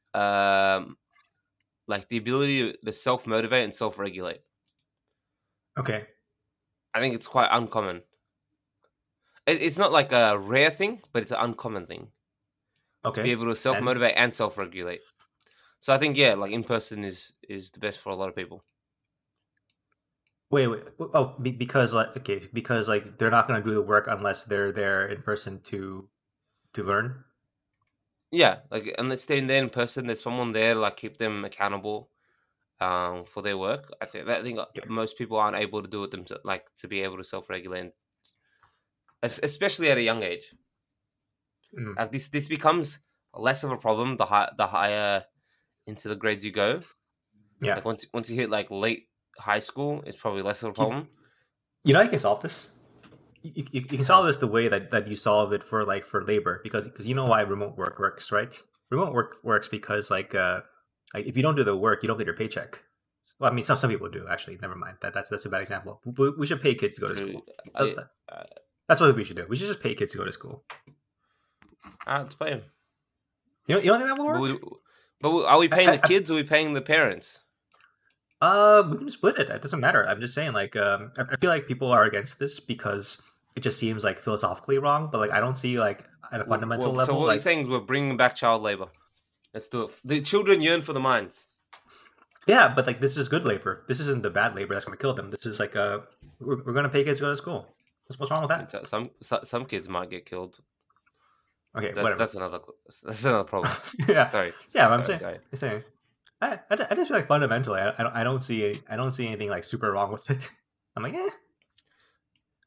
like the ability to self motivate and self regulate. Okay. I think it's quite uncommon. It's not like a rare thing, but it's an uncommon thing. Okay. To be able to self motivate and self regulate. So I think like in person is the best for a lot of people. Wait. Oh, because like they're not going to do the work unless they're there in person to learn. Yeah, like unless they're there in person, there's someone there to like keep them accountable, for their work. I think most people aren't able to do it themselves, like to be able to self regulate, especially at a young age. Like this becomes less of a problem the higher into the grades you go. Yeah. Like once you hit like late high school, it's probably less of a problem. You know, you can solve this. You can solve this the way that you solve it for labor, because you know why remote work works, right? Remote work works because like if you don't do the work, you don't get your paycheck. Well, I mean, some people do actually. Never mind. That's a bad example. We should pay kids to go to school. That's what we should do. We should just pay kids to go to school. Let's pay them. You don't think that will work? But are we paying the kids or are we paying the parents? We can split it. It doesn't matter. I'm just saying, like, I feel like people are against this because it just seems like philosophically wrong. But like, I don't see like at a fundamental level. So what you're saying is we're bringing back child labor. Let's do it. The children yearn for the mines. Yeah, but like this is good labor. This isn't the bad labor that's going to kill them. This is like we're going to pay kids to go to school. What's wrong with that? Some kids might get killed. Okay, whatever. That's another problem. Yeah, sorry. Yeah, I'm saying. I just feel like fundamentally, I don't see anything like super wrong with it. I'm like,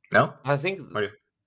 No. I think What do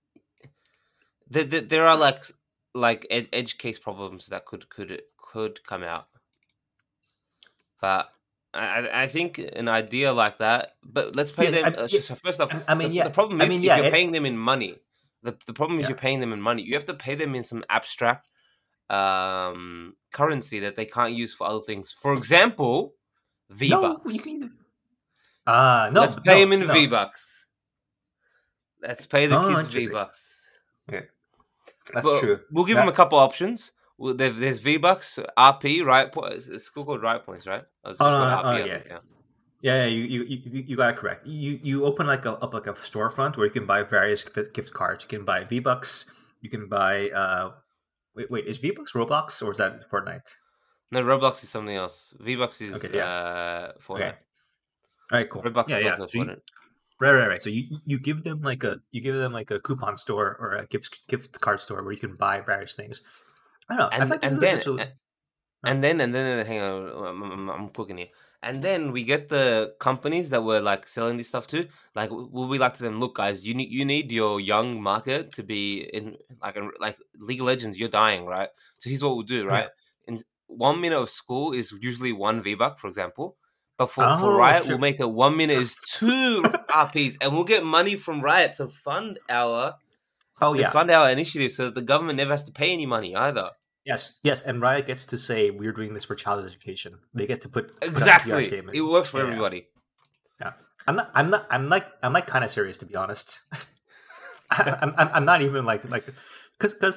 there are like edge case problems that could come out, but I think an idea like that. But let's pay Yeah, them. yeah. So first off, I so mean, the yeah. problem I is mean, if yeah. you're paying them in money. The problem is Yeah. you're paying them in money. You have to pay them in some abstract currency that they can't use for other things. For example, V No, you Bucks. can. Let's No, pay no, them in V no. Bucks. Let's pay the Oh, kids V interesting. Bucks. Okay, that's But true. we'll give them a couple options. There's V Bucks, RP, right? It's called right points, right? I was Oh, just called no, RP. I yeah. think. Yeah. Yeah, you got it correct. You open like a storefront where you can buy various gift cards. You can buy V Bucks. You can buy wait, is V Bucks Roblox or is that Fortnite? No, Roblox is something else. V Bucks is Okay, yeah. Fortnite. Okay. All right, cool. Roblox Yeah, is yeah. also So Fortnite. right. So you give them like a coupon store or a gift card store where you can buy various things. I don't know. I think this is And then hang on, I'm cooking here. And then we get the companies that were like selling this stuff too. Like, will we like to them? Look, guys, you need your young market to be in like League of Legends. You're dying, right? So here's what we'll do, right? In 1 minute of school is usually 1 V-Buck, for example. But for Riot, we'll make it 1 minute is 2 RPs, and we'll get money from Riot to fund our fund our initiative, so that the government never has to pay any money either. Yes, and Riot gets to say we're doing this for child education. They get to put exactly. statement. It works for everybody. Yeah, I'm like kind of serious, to be honest. I'm not even like because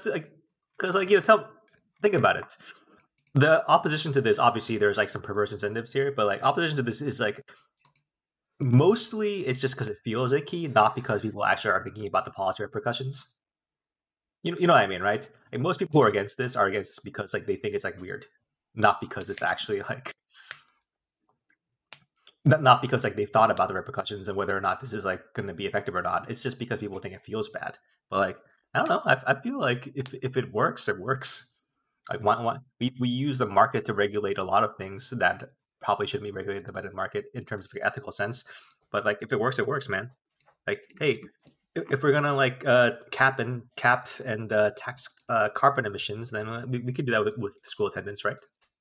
think about it. The opposition to this, obviously, there's like some perverse incentives here, but like opposition to this is like mostly it's just because it feels icky, not because people actually are thinking about the policy repercussions. You know what I mean, right? Like, most people who are against this are against this because like they think it's like weird, not because it's actually like not because like they've thought about the repercussions and whether or not this is like going to be effective or not. It's just because people think it feels bad. But like I don't know, I feel like if it works, it works. Like we use the market to regulate a lot of things that probably shouldn't be regulated by the market in terms of the ethical sense. But like if it works, man. Like, hey, if we're gonna like cap and tax carbon emissions, then we could do that with school attendance, right?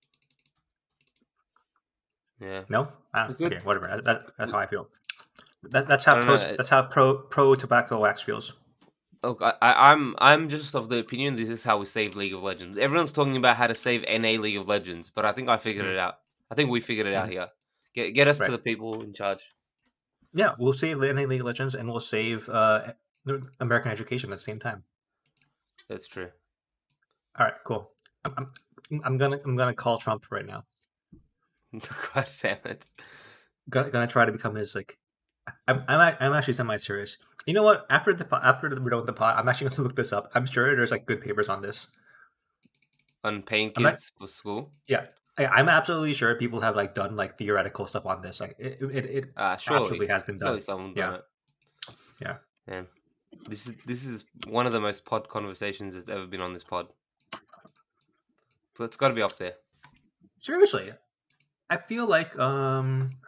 Yeah. No. Okay. Whatever. That's how I feel. That's how pro tobacco wax feels. Look, I'm just of the opinion this is how we save League of Legends. Everyone's talking about how to save NA League of Legends, but I think I figured it out. I think we figured it out here. Get us to the people in charge. Yeah, we'll save NA League of Legends and we'll save American education at the same time. That's true. All right, cool. I'm gonna call Trump right now. God damn it! Gonna try to become his like. I'm actually semi-serious. You know what? After we're done with the pod, I'm actually going to look this up. I'm sure there's like good papers on this. On paying kids for school. Yeah, I'm absolutely sure people have like done like theoretical stuff on this. Like it absolutely has been done. Yeah. This is one of the most pod conversations that's ever been on this pod. So it's got to be up there. Seriously, I feel like All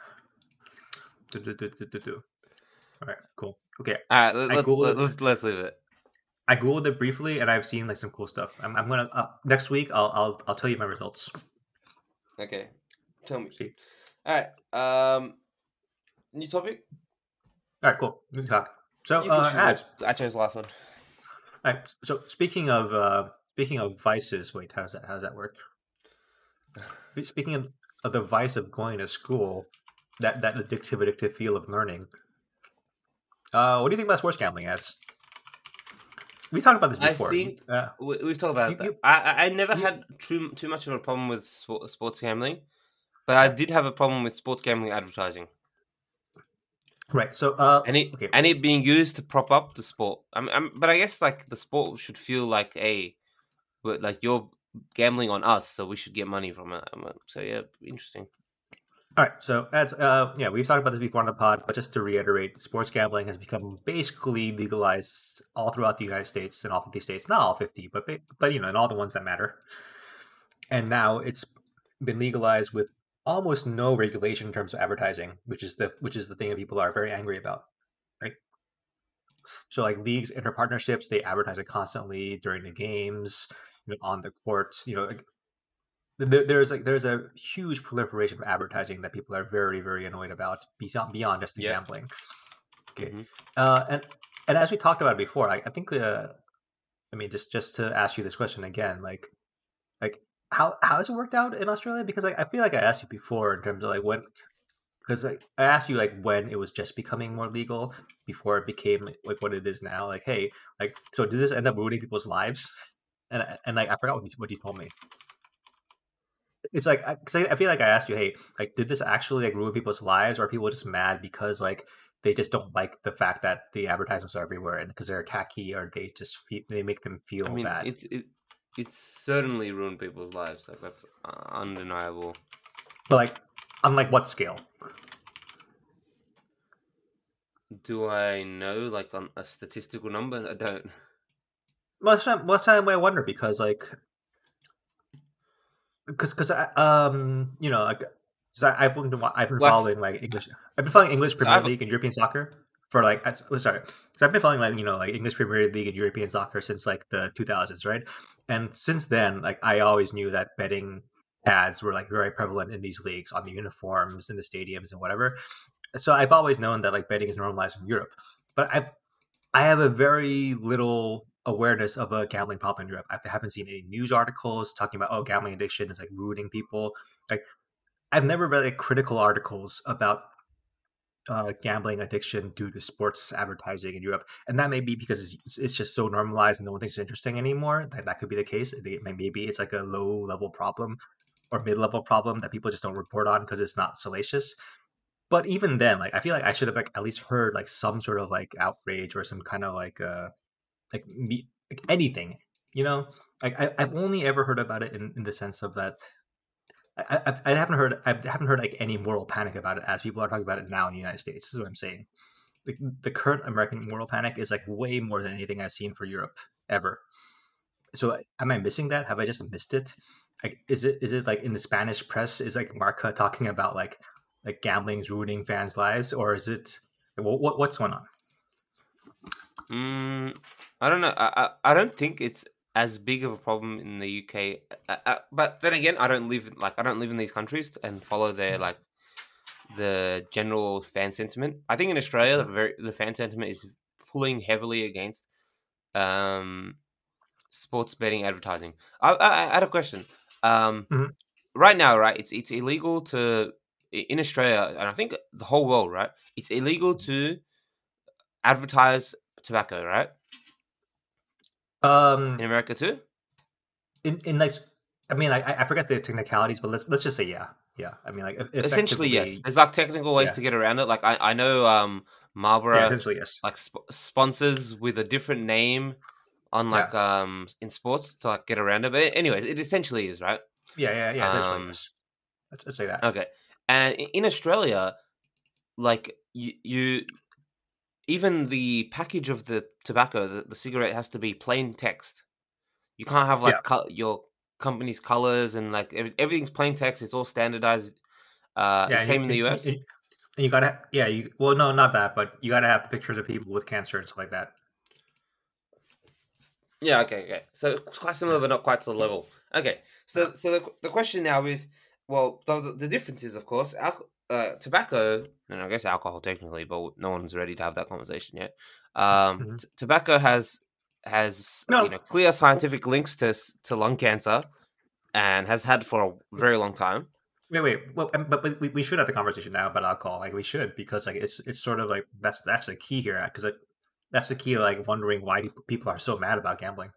right, cool. Okay. All right, let's leave it. I googled it briefly, and I've seen like some cool stuff. I'm gonna next week. I'll tell you my results. Okay, tell me. See. All right. New topic. All right, cool. We can talk. So I chose the last one. All right. So speaking of vices, wait, how does that work? Speaking of the vice of going to school, that addictive feel of learning. What do you think about sports gambling ads? We talked about this before. I think we've talked about that. I never had too much of a problem with sports gambling, but I did have a problem with sports gambling advertising. Right. So and it being used to prop up the sport. But I guess like the sport should feel like like you're gambling on us, so we should get money from it. So yeah, interesting. All right, so ads. We've talked about this before on the pod, but just to reiterate, sports gambling has become basically legalized all throughout the United States and all 50 states. Not all 50, but in all the ones that matter. And now it's been legalized with almost no regulation in terms of advertising, which is the thing that people are very angry about, right? So like leagues, inter partnerships, they advertise it constantly during the games, on the court. There's a huge proliferation of advertising that people are very, very annoyed about beyond just the Yeah. gambling. Okay, Mhm. and as we talked about before, I think just to ask you this question again, like how has it worked out in Australia? Because I feel like I asked you before in terms of like when, because I asked you like when it was just becoming more legal before it became like what it is now. Like, hey, like, so did this end up ruining people's lives? And like I forgot what you told me. It's like because I feel like I asked you, hey, like, did this actually like ruin people's lives, or are people just mad because like they just don't like the fact that the advertisements are everywhere and because they're tacky, or they just they make them I feel mean, bad? it's certainly ruined people's lives. Like that's undeniable. But like, on like what scale? Do I know like on a statistical number? I don't. Most time I wonder because like because like 'cause I've been Like, following like English. I've been so, following English so Premier I've League and European soccer for like sorry. So I've been following like like English Premier League and European soccer since like the 2000s, right? And since then, like I always knew that betting ads were like very prevalent in these leagues on the uniforms, in the stadiums, and whatever. So I've always known that like betting is normalized in Europe, but I have a very little awareness of a gambling problem in Europe. I haven't seen any news articles talking about gambling addiction is like ruining people. Like I've never read like critical articles about gambling addiction due to sports advertising in Europe, and that may be because it's just so normalized and no one thinks it's interesting anymore. That could be the case. Maybe it's like a low level problem or mid level problem that people just don't report on because it's not salacious. But even then, like I feel like I should have like at least heard like some sort of like outrage or some kind of like anything, you know. Like I've only ever heard about it in the sense of that I haven't heard like any moral panic about it as people are talking about it now in the United States. This is what I'm saying. The current American moral panic is like way more than anything I've seen for Europe ever. So am I missing that? Have I just missed it? Like is it like in the Spanish press is like Marca talking about like gambling's ruining fans' lives, or is it what's going on? I don't know. I don't think it's as big of a problem in the UK. But then again, I don't live in these countries and follow their like the general fan sentiment. I think in Australia, the fan sentiment is pulling heavily against um sports betting advertising. I had a question. Mhm. Right now, right? It's illegal to in Australia, and I think the whole world, right? It's illegal to advertise tobacco, right? Um, In America too. in like, I mean, I forget the technicalities, but let's just say yeah. I mean, like Essentially, yes. effectively, There's like technical ways yeah, to get around it. Like I know yeah. Marlboro Essentially, yes. like sponsors with a different name on Yeah, like in sports to like get around it. But anyways, it essentially is, right? yeah. Essentially, Um yes. Let's say that. okay. And in Australia, like you even the package of the tobacco, the cigarette has to be plain text. You can't have Yeah, like your company's colors and like everything's plain text. It's all standardized. The yeah. same in the US. And you gotta, yeah. You well, no, not that, but you gotta have pictures of people with cancer and stuff like that. Yeah, okay. So it's quite similar, Yeah, but not quite to the level. Okay, yeah. so the question now is, well, the difference is, of course, tobacco, and I guess alcohol technically, but no one's ready to have that conversation yet. Mhm. Tobacco has No, clear scientific links to lung cancer, and has had for a very long time. wait. Well, but we should have the conversation now about alcohol. Like we should, because like it's sort of like that's the key here, because like that's the key. Like wondering why people are so mad about gambling.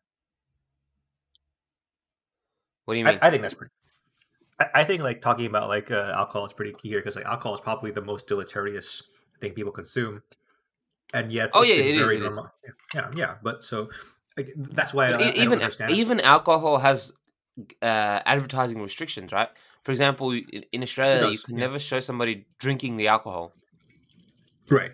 What do you mean? I think that's pretty. I think like talking about like alcohol is pretty key here because like alcohol is probably the most deleterious thing people consume, and yet Oh it's yeah, been it is. very It is. normal. Yeah. But so like, that's why But I don't understand. even alcohol has advertising restrictions, right? For example, in It Australia, you does, can yeah. never show somebody drinking the alcohol. Right.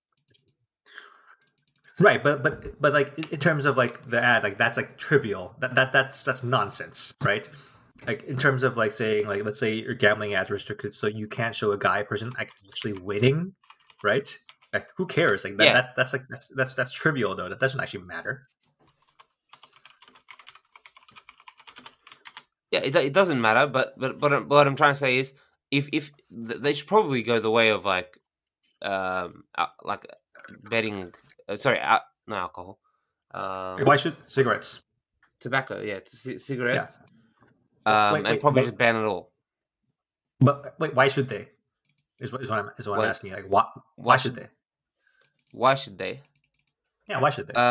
Right, but like in terms of like the ad, like that's like trivial. That's nonsense, right? Like in terms of like saying like let's say your gambling ads restricted, so you can't show a guy person actually winning, right? Like, who cares? Like that, Yeah. that's like that's trivial though. That doesn't actually matter. Yeah, it doesn't matter, but what I'm trying to say is, if they should probably go the way of like betting. Sorry, no alcohol. Why should cigarettes? Tobacco, yeah, Yeah. cigarettes. Wait, And probably just but, ban it all. wait, why should they? Is what I'm Wait, asking. Like, why should they? Why should they? Yeah, why should they?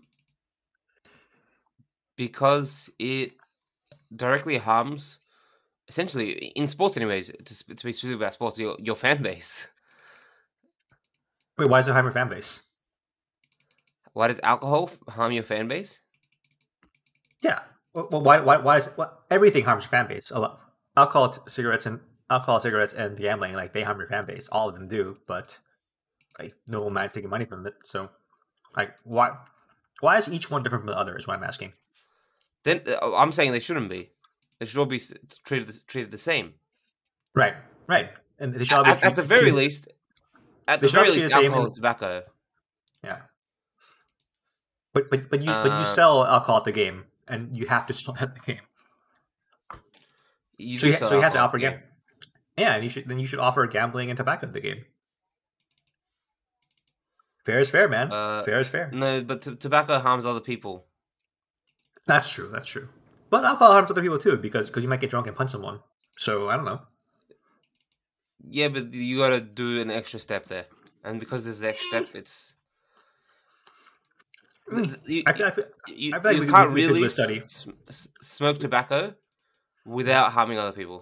Because it directly harms, essentially, in sports, anyways. To be specific about sports, your fan base. Wait, why does it harm your fan base? Why does alcohol harm your fan base? Yeah. Well, why does everything harms your fan base? A lot. Alcohol, cigarettes, and gambling, like they harm your fan base. All of them do, but like no one mind's taking money from it. So, like, why is each one different from the other? Is what I'm asking. Then I'm saying they shouldn't be. They should all be treated the same. Right. And they should all be At the very least. At the very least, alcohol and tobacco. Yeah. But you sell alcohol at the game, and you have to sell at the game. So you have to offer gambling. Yeah, and you should offer gambling and tobacco at the game. Fair is fair, man. Fair is fair. No, but tobacco harms other people. That's true. But alcohol harms other people too, because you might get drunk and punch someone. So I don't know. Yeah, but you got to do an extra step there, and because there's an extra step, it's. You can't really smoke tobacco without harming other people.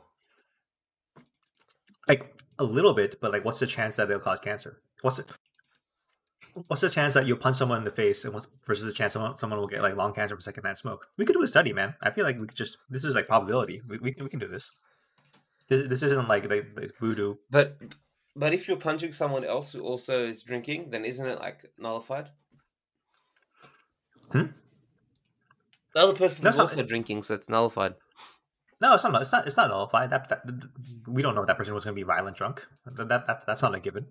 Like a little bit, but like, what's the chance that it'll cause cancer? What's the chance that you'll punch someone in the face, and versus the chance someone will get like lung cancer from secondhand smoke? We could do a study, man. I feel like we could just. This is like probability. We can do this. This isn't like voodoo. But if you're punching someone else who also is drinking, then isn't it like nullified? The other person is also drinking, so it's nullified. No, it's not. It's not nullified. We don't know if that person was going to be violent drunk. That's not a given.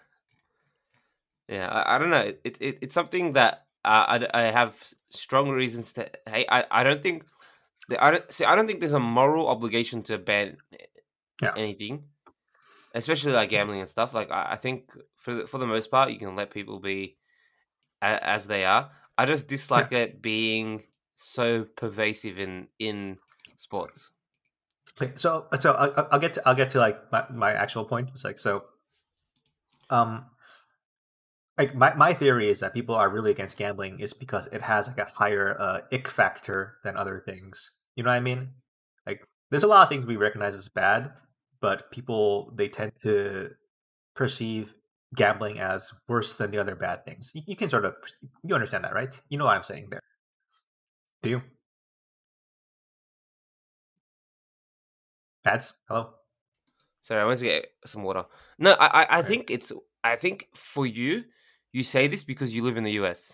Yeah, I don't know. It's something that I have strong reasons to hate. I don't think there's a moral obligation to ban anything, especially like gambling and stuff. Like I think for the most part, you can let people be as they are. I just dislike it being so pervasive in sports. Okay, so I'll get to like my actual point. It's like so. Like my theory is that people are really against gambling is because it has like a higher ick factor than other things. You know what I mean? Like there's a lot of things we recognize as bad, but people they tend to perceive gambling as worse than the other bad things. You can sort of you understand that, right? You know what I'm saying there. Do you? Pads? Hello? Sorry, I want to get some water. No, I think I think for you say this because you live in the US.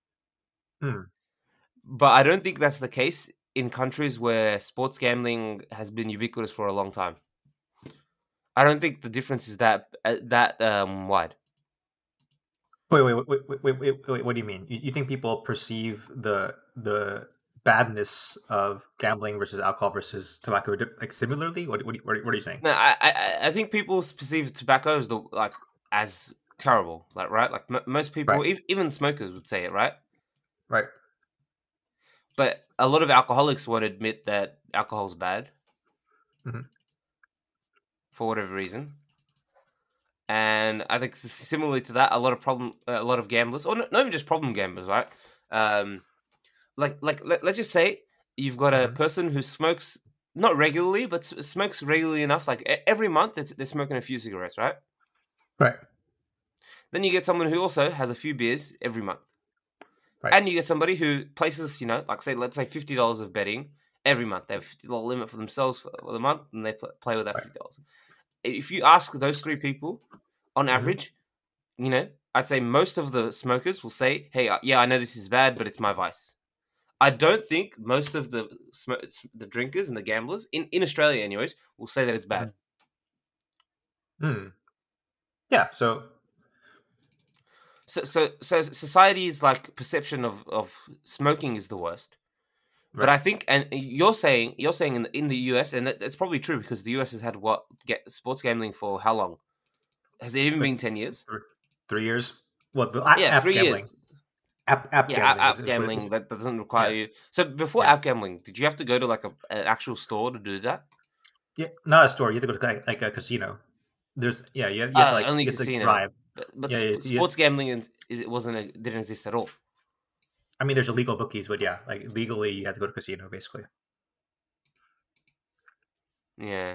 But I don't think that's the case in countries where sports gambling has been ubiquitous for a long time. I don't think the difference is that wide. Wait. What do you mean? You think people perceive the badness of gambling versus alcohol versus tobacco like similarly? What are you saying? No, I think people perceive tobacco as as terrible, like right, like most people, right. Even smokers would say it, right? Right. But a lot of alcoholics won't admit that alcohol's bad for whatever reason. And I think similarly to that, a lot of gamblers, or not even just problem gamblers, right? Let's just say you've got a person who smokes not regularly, but smokes regularly enough. Like every month, they're smoking a few cigarettes, right? Right. Then you get someone who also has a few beers every month, right? And you get somebody who places, let's say $50 of betting every month. They have $50 limit for themselves for the month, and they play with that $50. If you ask those three people, on average, I'd say most of the smokers will say, "Hey, yeah, I know this is bad, but it's my vice." I don't think most of the drinkers and the gamblers in Australia, anyways, will say that it's bad. Yeah. So So society's like perception of smoking is the worst. But Right. I think, and you're saying in the US, and that's probably true because the US has had sports gambling for how long? Has it even Like been 10 years? 3 years. Well, the Yeah, app 3 years. gambling. App Yeah, gambling app is what it gambling was. that doesn't require Yeah. you. So before Yeah. app gambling, did you have to go to like an actual store to do that? Yeah. Not a store. You have to go to like a casino. There's you have to Only you have to casino. drive. But Yeah. sports gambling didn't exist at all. I mean, there's illegal bookies, but yeah, like legally, you have to go to casino basically. Yeah.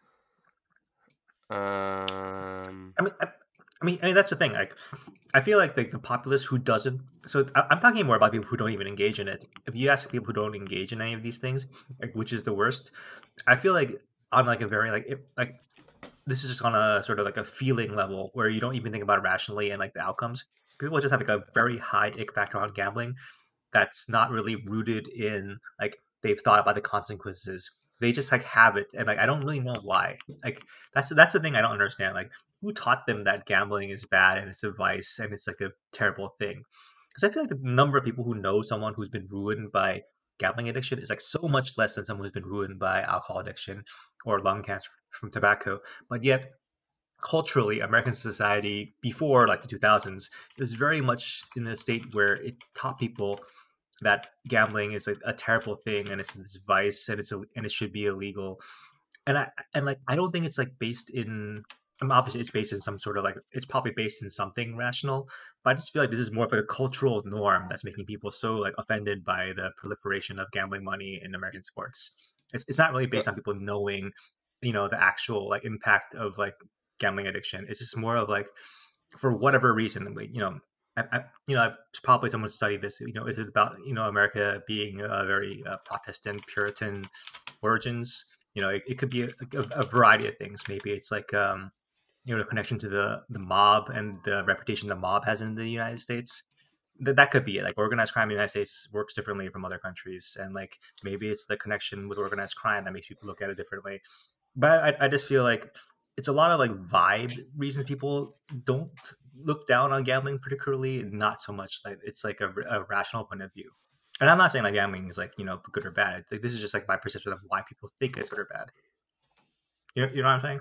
I mean, that's the thing. Like, I feel like the populace who doesn't. So I'm talking more about people who don't even engage in it. If you ask people who don't engage in any of these things, like, which is the worst, I feel like on like a very like this is just on a sort of like a feeling level where you don't even think about it rationally and like the outcomes. People just have like a very high ick factor on gambling that's not really rooted in like they've thought about the consequences. They just like have it, and like I don't really know why. Like that's the thing I don't understand. Like who taught them that gambling is bad and it's a vice and it's like a terrible thing? Because I feel like the number of people who know someone who's been ruined by gambling addiction is like so much less than someone who's been ruined by alcohol addiction or lung cancer from tobacco. But yet culturally, American society before like the 2000s is very much in a state where it taught people that gambling is a terrible thing and it's this vice and and it should be illegal. And I don't think it's like based in. I mean, obviously, it's based in some sort of like it's probably based in something rational, but I just feel like this is more of a cultural norm that's making people so like offended by the proliferation of gambling money in American sports. It's not really based on people knowing, the actual like impact of like gambling addiction. It's just more of like for whatever reason, like, probably someone studied this. Is it about America being a very Protestant Puritan origins? It could be a variety of things. Maybe it's like a connection to the mob and the reputation the mob has in the United States. That could be it. Like organized crime in the United States works differently from other countries, and like maybe it's the connection with organized crime that makes people look at it differently. But I just feel like it's a lot of like vibe reasons people don't look down on gambling particularly, not so much like it's like a rational point of view. And I'm not saying like gambling is like good or bad. Like this is just like my perception of why people think it's good or bad. You know what I'm saying?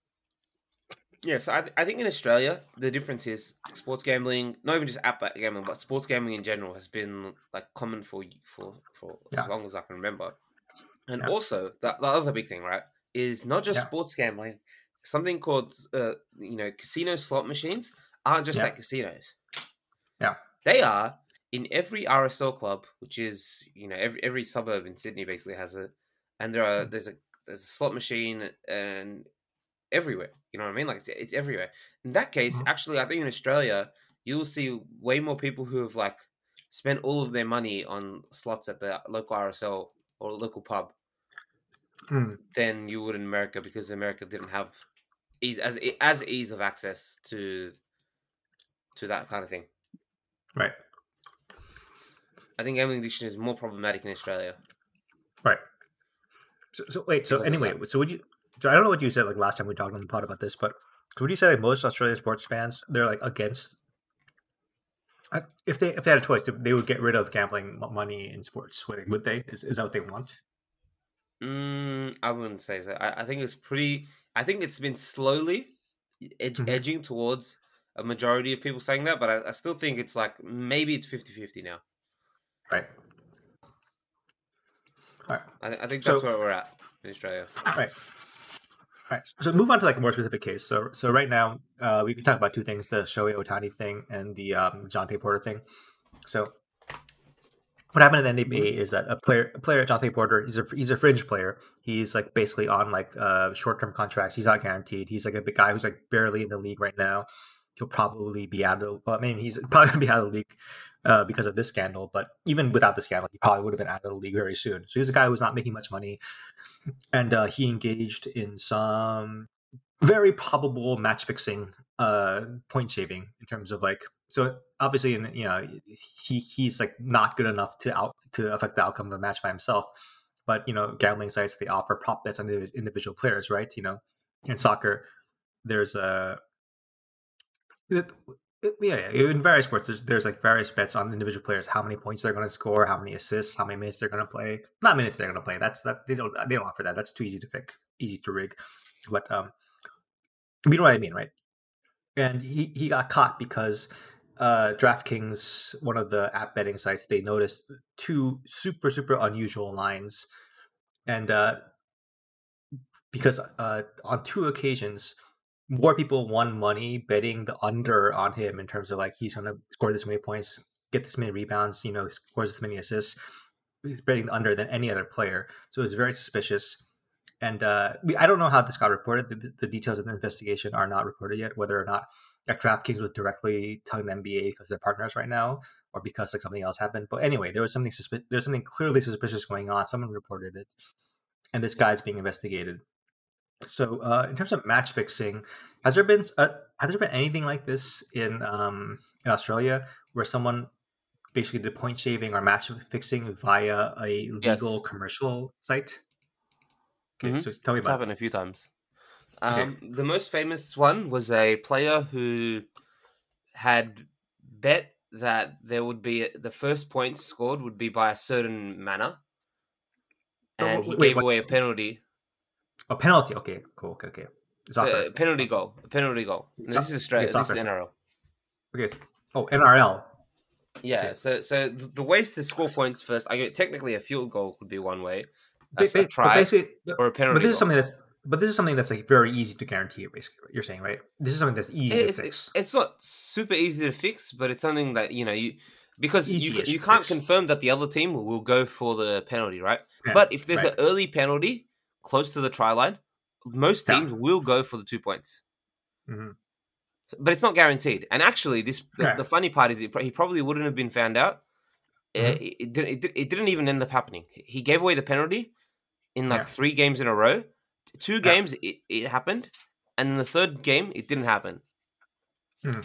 Yeah, so I think in Australia the difference is sports gambling, not even just app gambling, but sports gambling in general has been like common for Yeah. as long as I can remember. And Yeah. also the other big thing, right, is not just Yeah. sports gambling. Something called casino slot machines aren't just Yeah. at casinos. Yeah. They are in every RSL club, which is every suburb in Sydney basically has it, and there's a slot machine and everywhere. You know what I mean? Like it's everywhere. In that case, Mhm. actually, I think in Australia you'll see way more people who have like spent all of their money on slots at the local RSL or local pub Mm. than you would in America because America didn't have ease of access to that kind of thing. Right. I think gambling addiction is more problematic in Australia. Right. So wait. So Because of anyway, that. so would you? So I don't know what you said like last time we talked on the pod about this, but so would you say like most Australian sports fans they're like against? If they had a choice, they would get rid of gambling money in sports. Would they? Is that what they want? I wouldn't say so. I think it's pretty. I think it's been slowly Mhm. edging towards a majority of people saying that, but I still think it's like maybe it's 50-50 now. Right. All right. I think So- that's where we're at in Australia. Right. Right. So move on to like a more specific case. So right now, we can talk about two things: the Shohei Ohtani thing and the Jonte Porter thing. So what happened in the NBA is that a player, Jonte Porter, he's a fringe player. He's like basically on like short-term contracts. He's not guaranteed. He's like a big guy who's like barely in the league right now. He'll probably be out of. Well, I mean, he's probably gonna be out of the league because of this scandal. But even without the scandal, he probably would have been out of the league very soon. So he's a guy who's not making much money, and he engaged in some very probable match fixing, point shaving in terms of like. So obviously, he's like not good enough to affect the outcome of the match by himself. But gambling sites they offer prop bets on individual players, right? In soccer, there's a In various sports, there's like various bets on individual players, how many points they're going to score, how many assists, how many minutes they're going to play. Not minutes they're going to play. That's that they don't offer that. That's too easy to fix, easy to rig. But you know what I mean, right? And he got caught because DraftKings, one of the app betting sites, they noticed two super unusual lines, and because on two occasions, more people won money betting the under on him in terms of like he's going to score this many points, get this many rebounds, scores this many assists. He's betting the under than any other player, so it was very suspicious. And I don't know how this got reported. The details of the investigation are not reported yet, whether or not DraftKings was directly telling the NBA because they're partners right now, or because like something else happened. But anyway, there's something clearly suspicious going on. Someone reported it, and this guy's being investigated. So, in terms of match fixing, has there been anything like this in Australia where someone basically did point shaving or match fixing via a legal commercial site? Okay, so tell me It's about happened a few times. The most famous one was a player who had bet that there would be the first points scored would be by a certain manner, and he gave away a penalty. A penalty, okay, cool, okay. So a penalty goal. This is Australia. This is NRL. Okay. Oh, NRL. Yeah. Okay. So the ways to score points first, I guess technically a field goal could be one way. A try or a penalty. But this is something that's like very easy to guarantee. Basically, what you're saying, right? This is something that's easy to fix. It's not super easy to fix, but it's something that because you can't confirm that the other team will go for the penalty, right? Yeah, but if there's an early penalty close to the try line, most teams will go for the 2 points. Mm-hmm. But it's not guaranteed. And actually, the funny part is he probably wouldn't have been found out. Mm-hmm. It didn't even end up happening. He gave away the penalty in 3 games in a row. 2 games it happened, and in the 3rd game it didn't happen. Mm-hmm.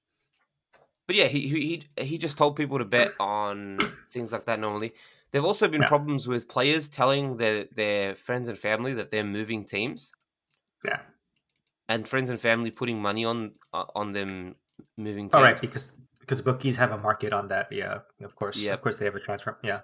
But yeah, he just told people to bet on things like that normally. There've also been problems with players telling their friends and family that they're moving teams. Yeah. And friends and family putting money on them moving teams. All right, because bookies have a market on that. Yeah, of course. Yeah. Of course they have a transfer. Yeah.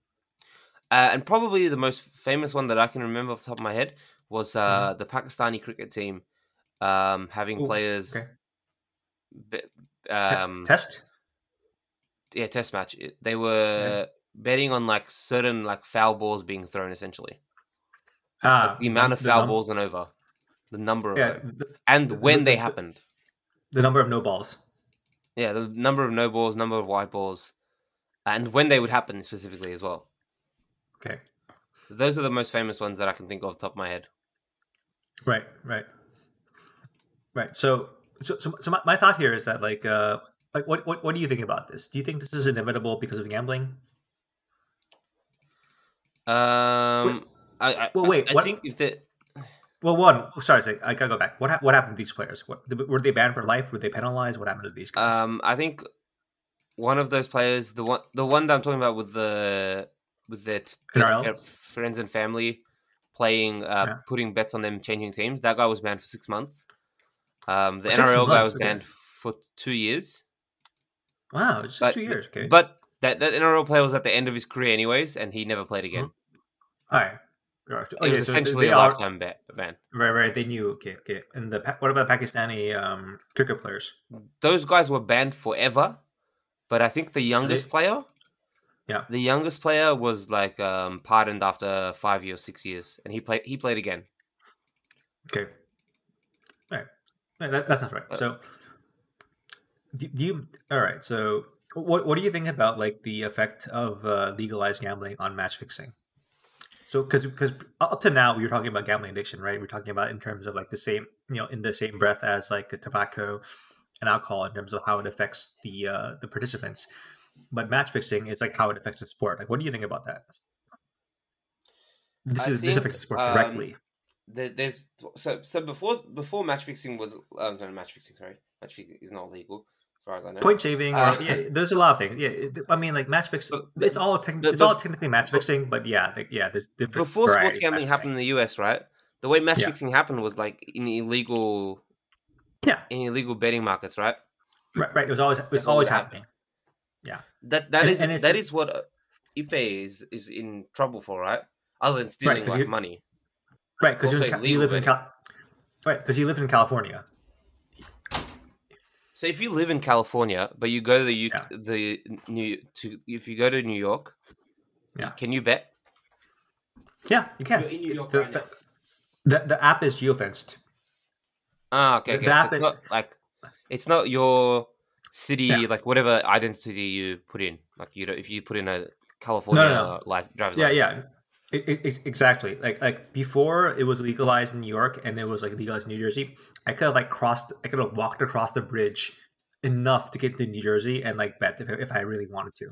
And probably the most famous one that I can remember off the top of my head was the Pakistani cricket team having players... Okay. Test? Yeah, test match. They were betting on certain foul balls being thrown, essentially. The amount of foul balls and over. The number of them. And when they happened. The number of no balls. Yeah, the number of no balls, number of white balls. And when they would happen specifically as well. Okay. Those are the most famous ones that I can think of off the top of my head. Right. So my thought here is that what do you think about this? Do you think this is inevitable because of gambling? I think if the I gotta go back. What happened to these players? Were they banned for life? Were they penalized? What happened to these guys? I think one of those players, the one that I'm talking about with their friends and family playing, putting bets on them changing teams. That guy was banned for 6 months. The NRL guy was banned for 2 years. Wow, it's just 2 years. Okay, but that NRL player was at the end of his career anyways, and he never played again. All right. It was essentially a lifetime ban. Right. They knew. Okay. And what about Pakistani cricket players? Those guys were banned forever, but I think the youngest player was pardoned after 5 years, 6 years, and he played again. Okay. All right. That sounds right. So, do you? All right. So, what do you think about the effect of legalized gambling on match fixing? So, because up to now we were talking about gambling addiction, right? We're talking about in terms of the same, in the same breath as tobacco and alcohol in terms of how it affects the participants. But match fixing is how it affects the sport. What do you think about that? This affects the sport directly. There's before match fixing was match fixing is not legal as far as I know. Point shaving, there's a lot of things. Yeah, I mean match fixing. It's all technically match fixing, but there's different. Before sports gambling happened in the US, right? The way match fixing happened was in illegal betting markets, right? Right. It was always That's what would happen. happening. Yeah. That And is it's that just is what Ipe is in trouble for, right? Other than stealing 'cause like money, right because also he illegal lived in betting. right because he lived in California. So if you live in California, but you go to Yeah. if you go to New York, Yeah. can you bet? Yeah, you can. You're in New York The, right now. the app is geofenced. Okay. The So app it's not your city, Yeah. like whatever identity you put in. Like if you put in a No. California driver's Yeah, license. yeah. Exactly. Like before it was legalized in New York and it was like legalized in New Jersey. I could have walked across the bridge enough to get to New Jersey and like bet if I really wanted to.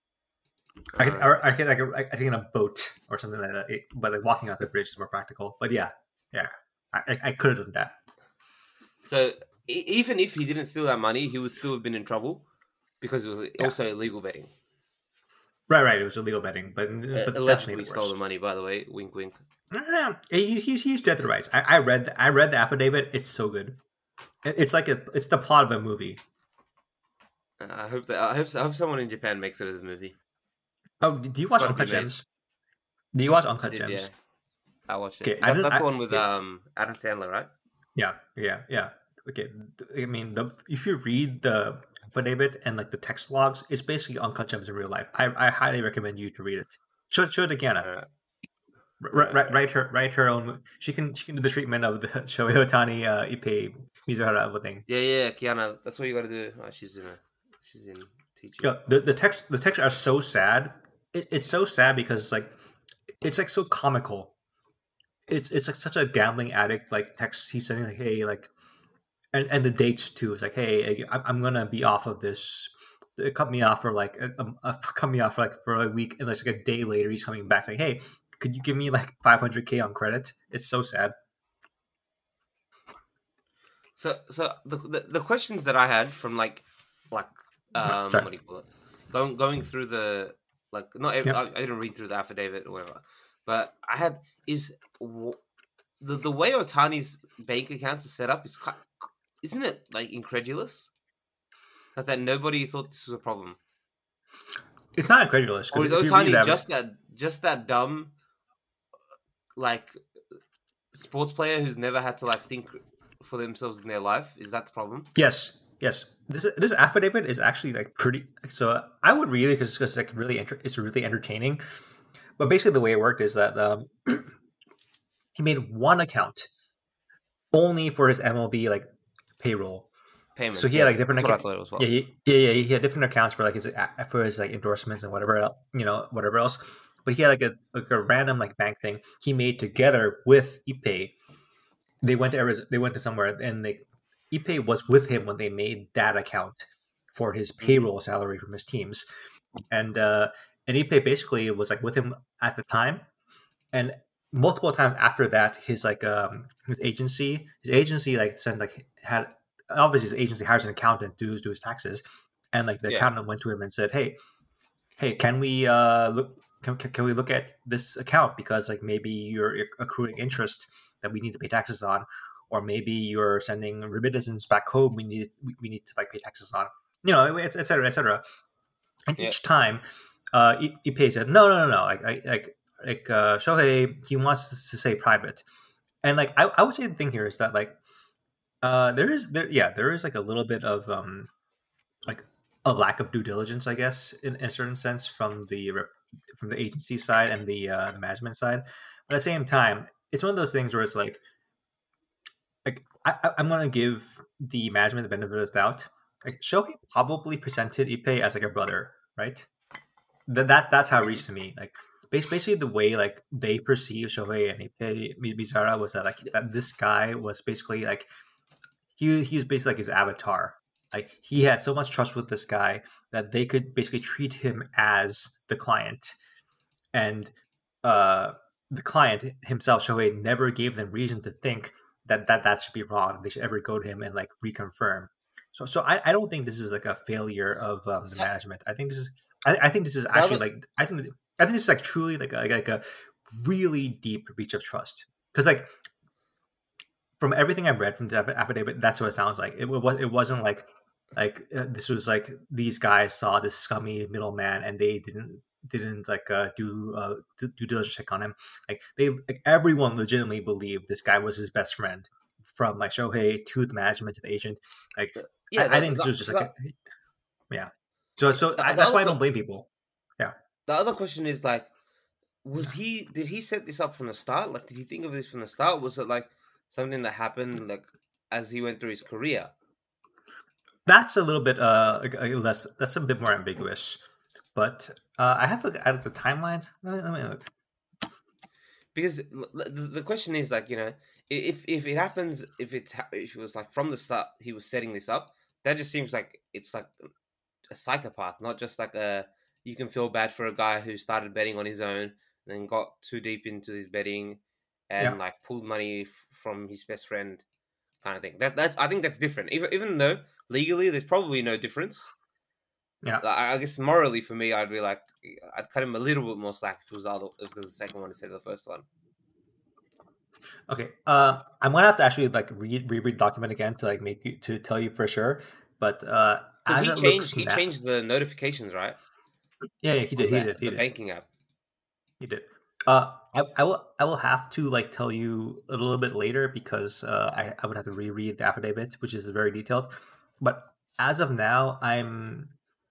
I could in a boat or something like that. But like walking out the bridge is more practical. But yeah, I could have done that. So even if he didn't steal that money, he would still have been in trouble because it was also illegal betting. Right. It was illegal betting, but Allegedly stole the money. By the way, wink, wink. He's dead to the rights. I read the affidavit. It's so good. It's like it's the plot of a movie. I hope someone in Japan makes it as a movie. Oh, do you watch Uncut Gems? Do you watch Uncut Gems? Yeah, I watched it. Okay, That's the one with Adam Sandler, right? Yeah. Okay, I mean, if you read the affidavit and like the text logs, it's basically Uncut Gems in real life. I highly recommend you to read it. Show it to Kiana. Write her own. She can do the treatment of the Shohei Ohtani Ippei Mizuhara thing. Yeah, Kiana. That's what you got to do. Oh, she's in teaching. Yeah, the texts are so sad. It's so sad because it's like so comical. It's like such a gambling addict like text he's sending like, hey, like, and the dates too. It's like, hey, I'm gonna be off of this. Cut me off for like for a week, and like a day later he's coming back like, hey, could you give me like 500K on credit? It's so sad. So the questions that I had from what do you call it? Going through the I didn't read through the affidavit or whatever, but I had the way Otani's bank accounts are set up is isn't it like incredulous? That nobody thought this was a problem. It's not incredulous. Or is Ohtani just that dumb, like, sports player who's never had to like think for themselves in their life? Is that the problem? Yes. This affidavit is actually like pretty. So I would read it because it's like it's really entertaining. But basically, the way it worked is that he made one account only for his MLB like payroll. Payments. So he had like different accounts. Well. Yeah. He had different accounts for like his like endorsements and whatever else. But he had like a random like bank thing he made together with Ippei. They went to somewhere, and Ippei was with him when they made that account for his payroll salary from his teams, and Ippei basically was like with him at the time, and multiple times after that, his agency like sent like had. Obviously, his agency hires an accountant to do his taxes, and like the accountant went to him and said, "Hey, can we look? Can we look at this account because like maybe you're accruing interest that we need to pay taxes on, or maybe you're sending remittances back home. We need to like pay taxes on, et cetera, et cetera." And each time, Ippei said, "No. Like Shohei, he wants us to say private," and like I would say the thing here is that like. There is like a little bit of like a lack of due diligence, I guess, in a certain sense from the agency side and the management side. But at the same time, it's one of those things where it's like I'm gonna give the management the benefit of the doubt. Like Shohei probably presented Ippei as like a brother, right? That's how it reached to me. Like basically the way like they perceive Shohei and Ippei Mizuhara was that like that this guy was basically like. He's basically like his avatar. Like he had so much trust with this guy that they could basically treat him as the client, and the client himself, Shohei, never gave them reason to think that should be wrong. They should ever go to him and like reconfirm. So I don't think this is like a failure of the management. I think this is actually I think this is like truly like a really deep breach of trust because like. From everything I've read from the affidavit, that's what it sounds like. It wasn't like This was like these guys saw this scummy middleman and they didn't do due diligence check on him. Everyone legitimately believed this guy was his best friend, from like Shohei to the management to the agent. I think this was just yeah. So that's why I don't blame people. Yeah. The other question is like, did he set this up from the start? Like, did he think of this from the start? Was it like something that happened like as he went through his career? That's a little bit less. That's a bit more ambiguous. But I have to look at the timelines. Let me look. Because the question is like, if it happens, if it was like from the start he was setting this up, that just seems like it's like a psychopath, not just like you can feel bad for a guy who started betting on his own and then got too deep into his betting and like pulled money from his best friend, kind of thing. I think that's different. Even though legally there's probably no difference. Yeah, I guess morally for me, I'd be like, I'd cut him a little bit more slack if it was the second one instead of the first one. Okay, I'm gonna have to actually like reread the document again to like to tell you for sure. But he changed the notifications, right? Yeah, he did. He did. Banking app. He did. I will have to like tell you a little bit later because I would have to reread the affidavit, which is very detailed. But as of now, I'm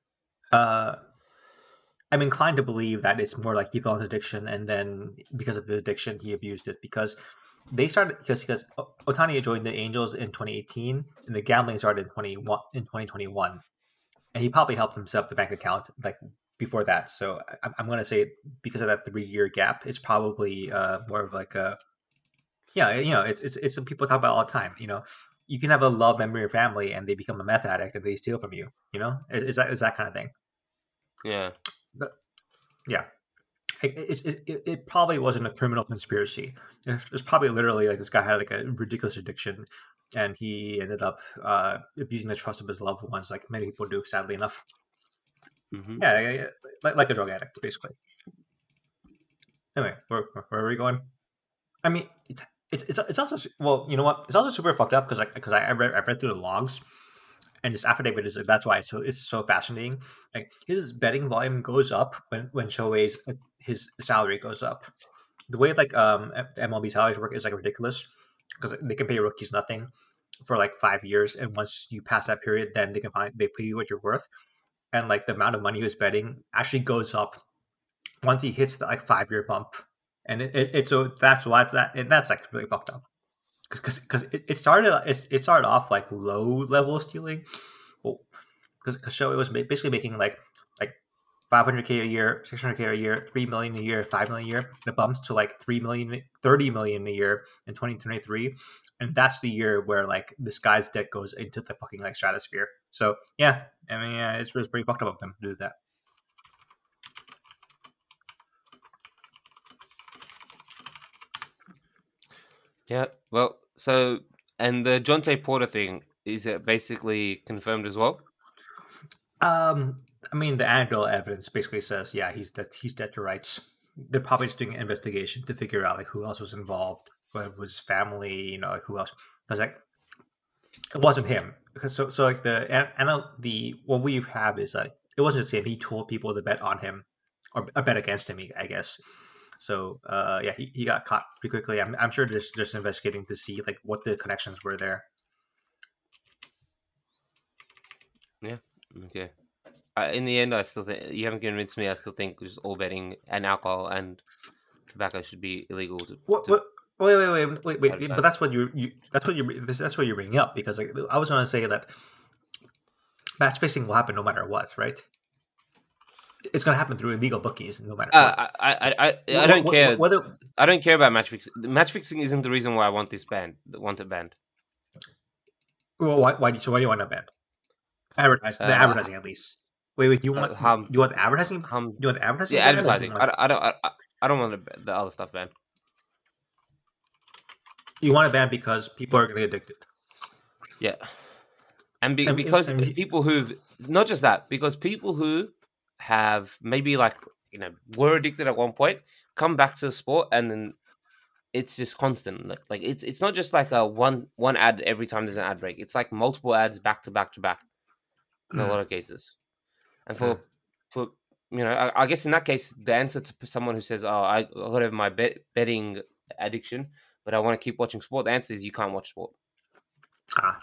inclined to believe that it's more like he fell into addiction, and then because of his addiction, he abused it. Because Ohtani joined the Angels in 2018, and the gambling started in 2021, and he probably helped himself the bank account like before that. So I'm going to say because of that 3-year gap, it's probably more of like a it's some people talk about all the time. You can have a love member of your family and they become a meth addict and they steal from you. Is that kind of thing. Yeah. Yeah. It probably wasn't a criminal conspiracy. It's probably literally like this guy had like a ridiculous addiction, and he ended up abusing the trust of his loved ones, like many people do, sadly enough. Mm-hmm. Yeah, like a drug addict, basically. Anyway, where are we going? I mean, it's also, well, you know what? It's also super fucked up because I read through the logs. And this affidavit is that's why it's so fascinating. Like his betting volume goes up when Shohei's his salary goes up. The way like MLB salaries work is like ridiculous because they can pay rookies nothing for like 5 years, and once you pass that period, then they pay you what you're worth, and like the amount of money he was betting actually goes up once he hits the like 5-year bump, and so that's why that's like really fucked up. Because it started off like low level stealing, because Shohei was basically making like 500K a year, 600K a year, 3 million a year, 5 million a year, and it bumps to like 3 million, 30 million a year in 2023, and that's the year where like this guy's debt goes into the fucking like stratosphere. So yeah, I mean, yeah, it's pretty fucked up of them to do that. Yeah, well, so, and the Jontay Porter thing, is it basically confirmed as well? I mean, the anecdotal evidence basically says, yeah, he's dead to rights. They're probably just doing an investigation to figure out like who else was involved, whether it was family, like who else. Because like it wasn't him. Because so like what we have is like it wasn't just him. He told people to bet on him or bet against him, I guess. So yeah, he got caught pretty quickly. I'm sure just investigating to see like what the connections were there. Yeah. Okay. In the end, I still think you haven't convinced me. I still think just all betting and alcohol and tobacco should be illegal. Wait! But that's what you're bringing up, because like I was going to say that match fixing will happen no matter what, right? It's going to happen through illegal bookies, no matter what. I don't care. I don't care about match fixing. Match fixing isn't the reason why I want this banned. Want it banned. Well, why do you want it banned? Advertising at least. Wait. You want advertising? You want advertising? Yeah, advertising. I don't want the other stuff banned. You want it banned because people are going to get addicted. Yeah, because people who've not just that, because people who have maybe like were addicted at one point come back to the sport, and then it's just constant. Like it's not just like a one ad every time there's an ad break. It's like multiple ads back to back to back. in a lot of cases. And for I guess in that case, the answer to someone who says, "Oh, I got to have my betting addiction, but I want to keep watching sport," the answer is you can't watch sport. Ah,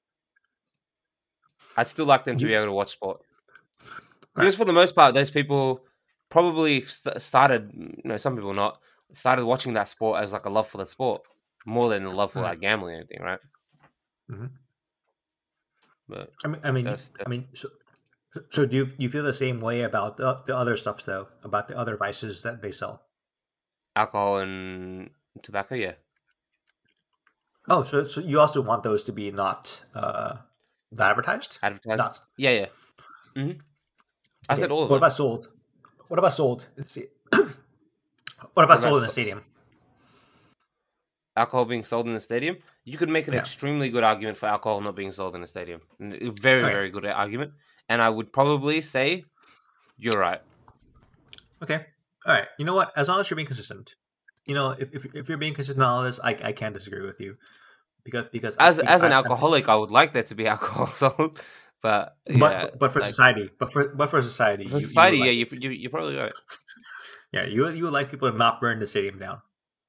I'd still like them to be able to watch sport. Because for the most part, those people probably started, some people not, started watching that sport as like a love for the sport more than a love for like gambling or anything, right? Mm-hmm. But I mean, so do you feel the same way about the other stuff though, about the other vices that they sell? alcohol and tobacco, yeah. Oh, so you also want those to be not advertised? Advertised? Not. Yeah. Mm-hmm. I said all of What them. about sold? What about sold? What about sold in the stadium? Alcohol being sold in the stadium? You could make an extremely good argument for alcohol not being sold in the stadium. A very, very good argument. And I would probably say you're right. Okay. All right. You know what? As long as you're being consistent, if you're being consistent on all this, I can't disagree with you. Because as an alcoholic, I would like there to be alcohol sold, but for society, for society, you're probably right. Yeah, you would like people to not burn the stadium down.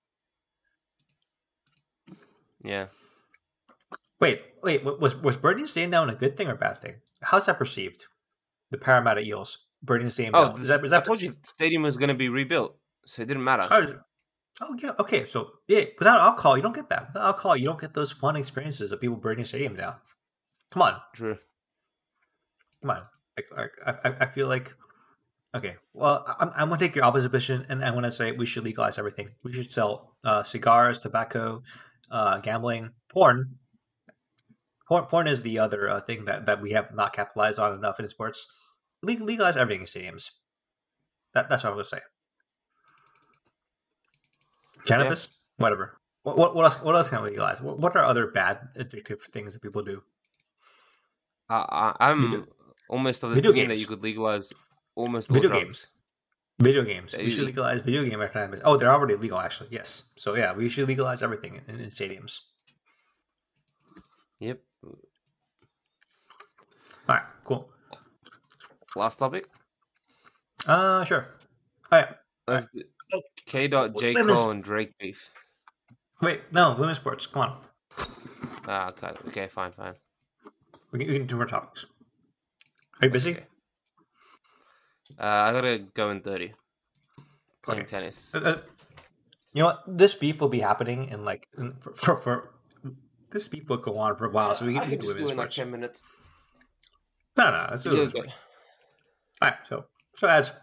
Yeah. Wait. Was burning the stadium down a good thing or a bad thing? How's that perceived? The Parramatta Eels burning the stadium down. I told you the stadium was going to be rebuilt, so it didn't matter. Oh yeah. Okay. So without alcohol, you don't get that. Without alcohol, you don't get those fun experiences of people burning the stadium down. Come on. True. Come on. I feel like. Okay, well, I'm going to take your opposite position, and I'm going to say we should legalize everything. We should sell cigars, tobacco, gambling, porn. Porn is the other thing that we have not capitalized on enough in sports. Legalize everything in stadiums. That's what I'm going to say. Cannabis, whatever. What else can we legalize? What are other bad addictive things that people do? I'm almost of the opinion that you could legalize almost all drugs. Video games. We should legalize video game advertisements. Oh, they're already legal, actually. Yes. So yeah, we should legalize everything in stadiums. Yep. All right. Cool. Last topic. Sure. All right. Let's do J. Cole and Drake beef. Wait, no, women's sports. Come on. Okay, fine. We can do more topics. Are you busy? Okay. I gotta go in 30. Playing tennis. You know what? This beef will be happening in for this beef will go on for a while, so we can do it in like 10 minutes. No, let's do it. All right, so as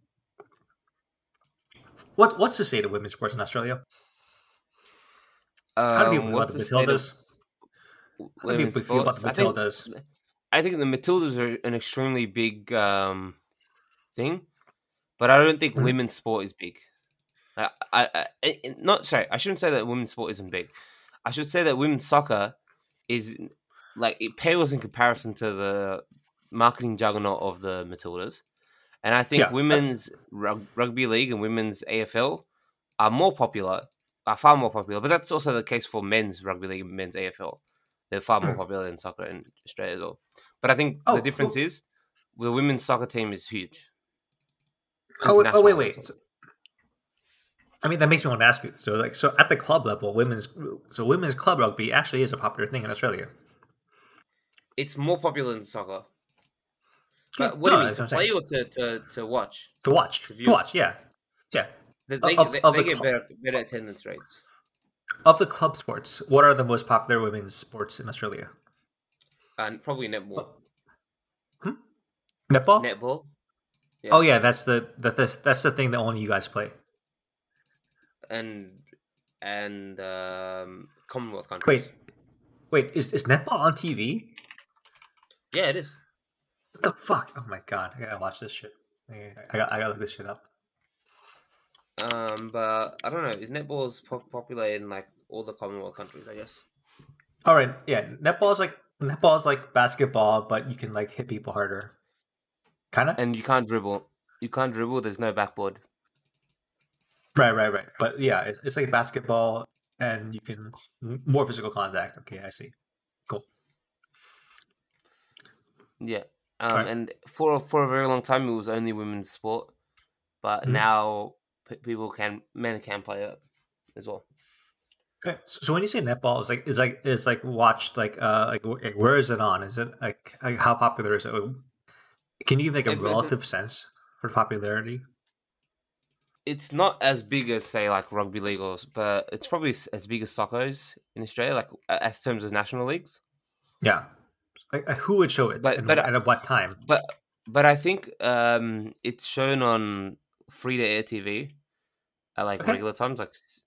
what's the state of women's sports in Australia? How do people feel about the Matildas? How do people feel about the Matildas? I think the Matildas are an extremely big thing, but I don't think women's sport is big. I shouldn't say that women's sport isn't big. I should say that women's soccer is it pales in comparison to the marketing juggernaut of the Matildas, and I think women's rugby league and women's AFL are far more popular. But that's also the case for men's rugby league and men's AFL. They're far more popular than soccer in Australia as well. But I think the difference is the women's soccer team is huge. Wait. I mean, that makes me want to ask you. So at the club level, women's club rugby actually is a popular thing in Australia. It's more popular than soccer. What do you mean, to play or to watch? To watch, yeah. They get better attendance rates. Of the club sports, what are the most popular women's sports in Australia? Probably netball. Netball? Netball. Yeah. Oh yeah, that's the thing that only you guys play. And Commonwealth countries. Wait, is netball on TV? Yeah, it is. What the fuck? Oh my god, I gotta watch this shit. I gotta look this shit up. But I don't know. Is netball popular in all the Commonwealth countries? I guess. All right, yeah. Netball is like basketball, but you can hit people harder. Kinda. And you can't dribble. There's no backboard. Right. But yeah, it's like basketball, and you can more physical contact. Okay, I see. Cool. Yeah. Right. And for a very long time, it was only women's sport, but Mhm. now men can play it as well. Okay. So when you say netball, it's like watched like where is it on? Is it like how popular is it? Can you make a It's relative sense for popularity? it's not as big as say like rugby league, but it's probably as big as soccer is in Australia, like as terms of national leagues. Yeah. Like who would show it But and at what time? but but I think it's shown on free to air TV at like Okay. regular times,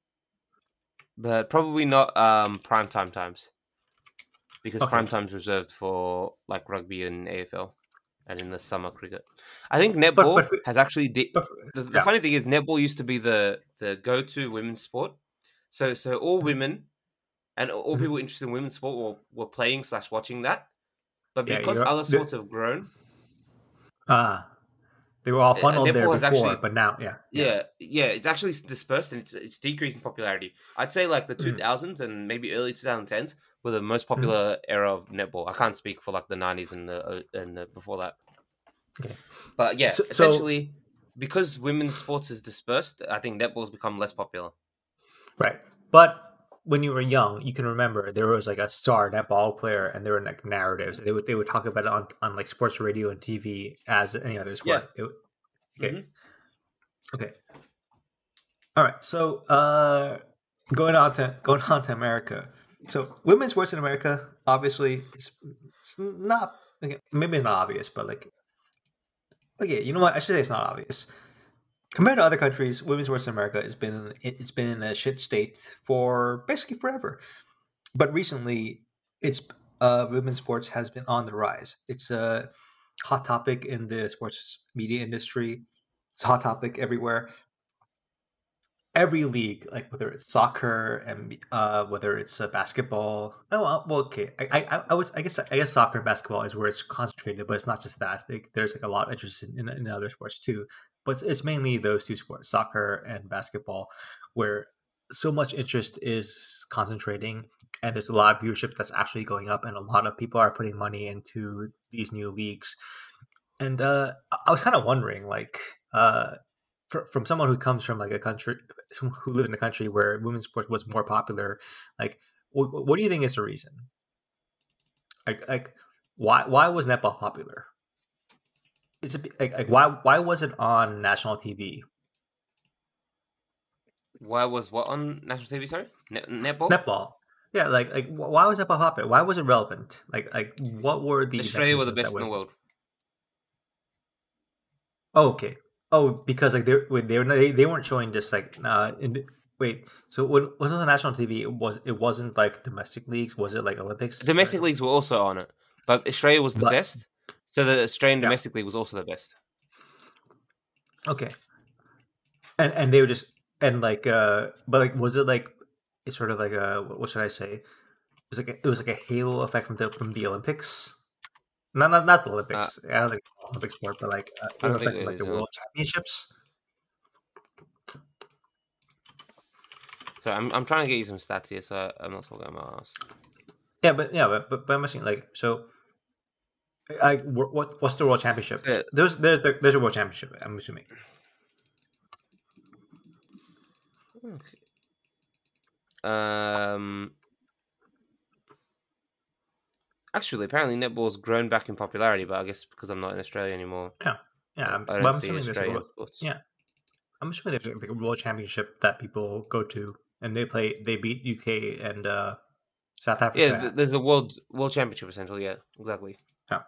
but probably not prime time times because prime Okay. time's reserved for like rugby and AFL and in the summer cricket. I think But netball but has actually but the yeah. funny thing is netball used to be the go to women's sport. So all Mhm. women and all Mhm. people interested in women's sport were playing / watching that. But Yeah. because other sports have grown, Ah, they were all funneled there netball has before, actually but now, yeah, yeah. yeah, it's actually dispersed and it's decreasing popularity. I'd say like the Mhm. 2000s and maybe early 2010s were the most Mhm. popular era of netball. I can't speak for like the 90s and the before that. Okay. But yeah, So essentially because women's sports is dispersed, I think netball's become less popular. right, but when you were young, you can remember there was like a star netball player, and there were like narratives. They would talk about it on like sports radio and TV as any other Yeah. sport. Okay, Hmm. okay, all right. So going on to America. So women's sports in America, obviously, it's not okay, maybe it's not obvious, but like okay, you know what? I should say it's not obvious. Compared to other countries, women's sports in America it's been in a shit state for basically forever. But recently, it's women's sports has been on the rise. It's a hot topic in the sports media industry. It's a hot topic everywhere. Every league, like whether it's soccer and whether it's basketball. Oh well, okay. I guess soccer and basketball is where it's concentrated, but it's not just that. Like, there's like a lot of interest in other sports too. But it's mainly those two sports, soccer and basketball, where so much interest is concentrating, and there's a lot of viewership that's actually going up, and a lot of people are putting money into these new leagues. And I was kind of wondering, like, from someone who comes from like a country, someone who lived in a country where women's sport was more popular, like, what do you think is the reason? Like, why was netball popular? Is it like why was it on national TV? Why was what on national TV? Sorry, netball. Netball, yeah, like why was netball popular? Why was it relevant? Like what were the Australia were the mechanisms that best in the went? world. Oh, okay. Oh, because like they weren't showing just like wait. So when it was on national TV, it wasn't like domestic leagues. Was it like Olympics? Domestic leagues were also on it, but Australia was the But best. So the Australian yeah, domestic league was also the best. okay. And they were just and like but like was it like it's sort of like a what should I say? It was like a halo effect from the Olympics. Not the Uh, Olympics. I don't think it's Olympic sport, but like I halo don't think effect from it like the is. World Championships. So I'm trying to get you some stats here, so I'm not talking about us. Yeah, but I'm saying like so. What's the World Championships? So, There's a World Championship. I'm assuming. okay. Um, actually, apparently netball's grown back in popularity, but I guess because I'm not in Australia anymore, Yeah, yeah. I But don't I'm see assuming there's a Australian world. sports. Yeah, I'm assuming there's like a World Championship that people go to, and they beat UK and South Yeah, Africa. there's the world championship essentially. Yeah, exactly. Yeah,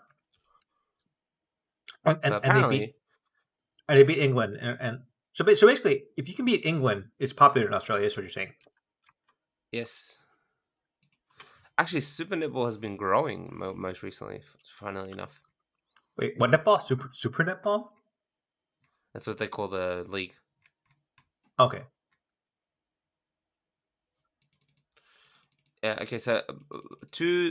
and, and, But and they beat apparently, and they beat England, and so basically, if you can beat England, it's popular in Australia. Is what you're saying? yes. Actually, Super Netball has been growing most recently. Funnily enough, Wait, what netball? Super netball? that's what they call the league. Okay. Yeah. Okay. So two.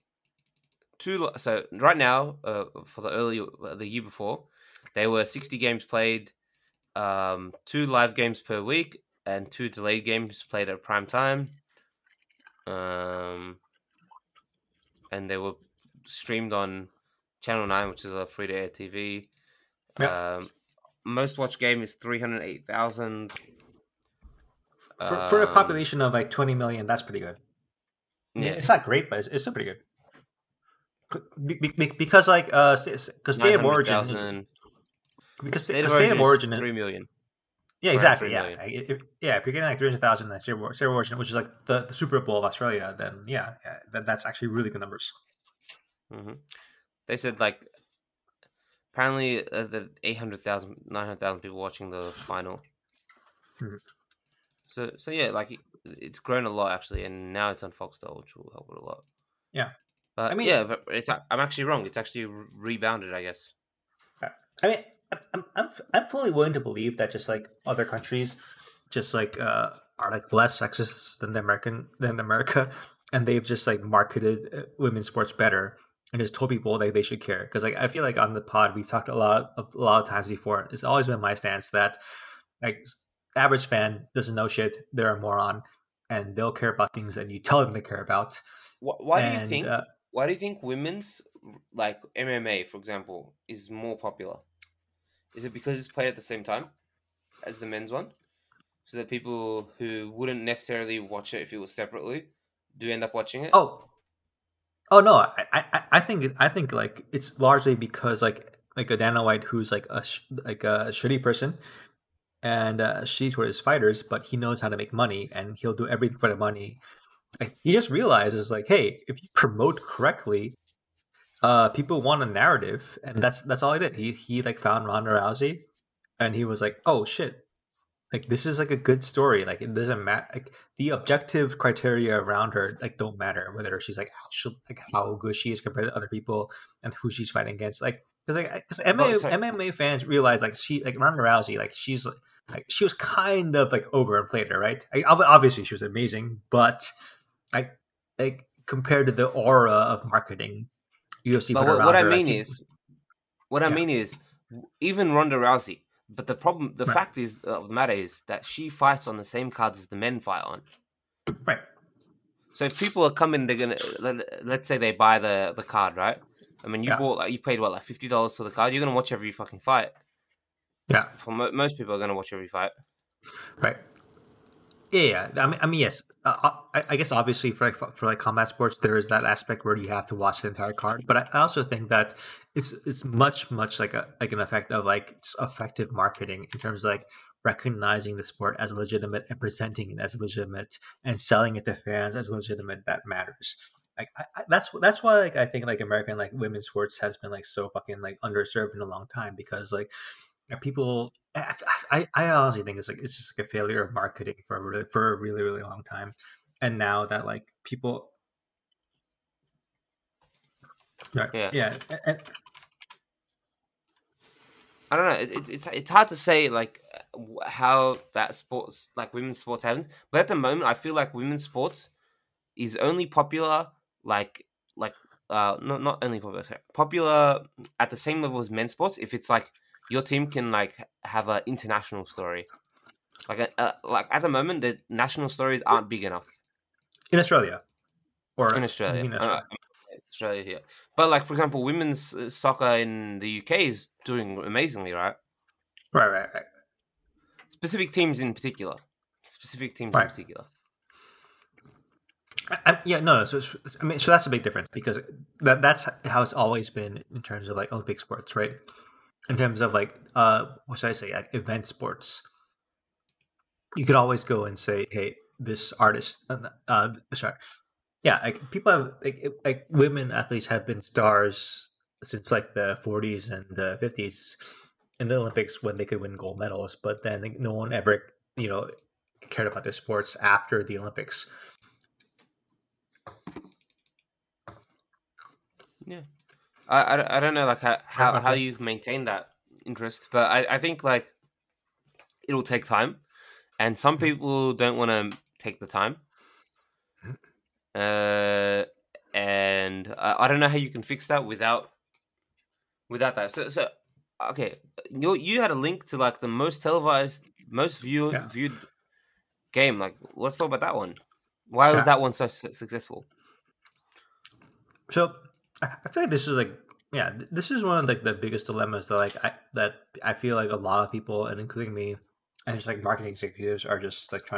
So right now, for the year before, there were 60 games played, 2 live games per week, and 2 delayed games played at prime time. And they were streamed on Channel 9, which is a free-to-air TV. Yeah. Most watched game is 308,000. For a population of like 20 million, that's pretty good. I mean, Yeah, it's not great, but it's still pretty good. Because like because State of Origin is 900,000. because State of State of Origin Origin is 3 million. yeah, Around exactly. 3 Yeah, million. if you're getting like 300,000 at State of Origin, which is like the Super Bowl of Australia, then that's actually really good numbers. Hmm. They said like apparently that 800,000, 900,000 people watching the final. Mhm. So yeah, like it's grown a lot actually, and now it's on Foxtel, which will help it a lot. Yeah, But I mean, yeah, but I'm actually wrong. It's actually rebounded, I guess. I mean, I'm fully willing to believe that just like other countries, just like are like less sexist than America, and they've just like marketed women's sports better and just told people like they should care. Because like I feel like on the pod we've talked a lot of times before. It's always been my stance that like average fan doesn't know shit. They're a moron, and they'll care about things that you tell them to care about. Why do you And think? Why do you think women's like MMA, for example, is more popular? Is it because it's played at the same time as the men's one, so that people who wouldn't necessarily watch it if it was separately do end up watching it? Oh no, I think like it's largely because like a Dana White who's like like a shitty person and shitty toward his fighters, but he knows how to make money and he'll do everything for the money. Like, he just realizes like, hey, if you promote correctly, people want a narrative, and that's all he did. He like found Ronda Rousey, and he was like, oh shit, like this is like a good story. Like it doesn't matter. Like the objective criteria around her like don't matter whether she's like how good she is compared to other people and who she's fighting against. Because But sorry, MMA fans realize like she like Ronda Rousey like she's like she was kind of like overinflated, right? Obviously she was amazing, but like compared to the aura of marketing UFC but put what around I her, like mean people, is, what I yeah, mean is, even Ronda Rousey. But the right, fact is of the matter is that she fights on the same cards as the men fight on. right, So if people are coming, they're gonna let's say they buy the card, right? I mean, yeah, you paid what, like $50 for the card. You're gonna watch every fucking fight. yeah, For most people are gonna watch every fight. right. Yeah, yeah. I mean, yes. I guess obviously for like combat sports, there is that aspect where you have to watch the entire card. But I also think that it's much like an effect of like just effective marketing in terms of like recognizing the sport as legitimate and presenting it as legitimate and selling it to fans as legitimate that matters. Like that's why like I think like American like women's sports has been like so fucking like underserved in a long time because like people I honestly think it's just like a failure of marketing for a really long time, and now that like people right Yeah, yeah I don't know. It's hard to say like how that sports like women's sports happens. But at the moment, I feel like women's sports is only popular like not only popular, sorry, popular at the same level as men's sports if it's like your team can like have an international story. Like at the moment, the national stories aren't big enough in Australia in or you Australia. mean Australia Australia here, but like for example, women's soccer in the UK is doing amazingly, right? right Specific teams in particular. Specific teams in right. particular. Yeah, no. I mean, so that's a big difference because that's how it's always been in terms of like Olympic sports, right? In terms of like what should I say, like event sports, you could always go and say, hey, this artist, sorry, yeah, like people have like women athletes have been stars since like the 40s and the 50s in the Olympics when they could win gold medals, but then like, no one ever you know cared about their sports after the Olympics. Yeah. I don't know like how Okay. you maintain that interest, but I think like it'll take time, and some people don't want to take the time. Uh, and I don't know how you can fix that without that. So okay, you had a link to like the most televised, most Yeah, viewed game. Like, let's talk about that one. Why was yeah. that one so successful? So I feel like this is like Yeah, this is one of like the biggest dilemmas that I feel like a lot of people, and including me, and just like marketing executives, are just like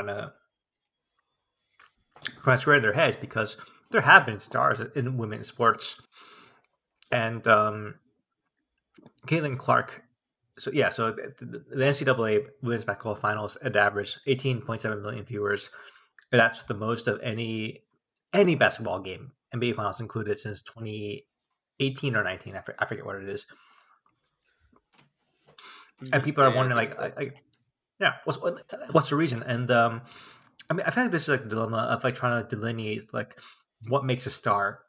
trying to square their heads, because there have been stars in women's sports, and Caitlin Clark. So yeah, so the NCAA women's basketball finals had averaged 18.7 million viewers. That's the most of any basketball game, NBA finals included, since 2018 or 19. I forget what it is. And people are Yeah, I wondering, think so. yeah, what's the reason? And I mean, I feel like this is like a dilemma of like trying to delineate like what makes a star.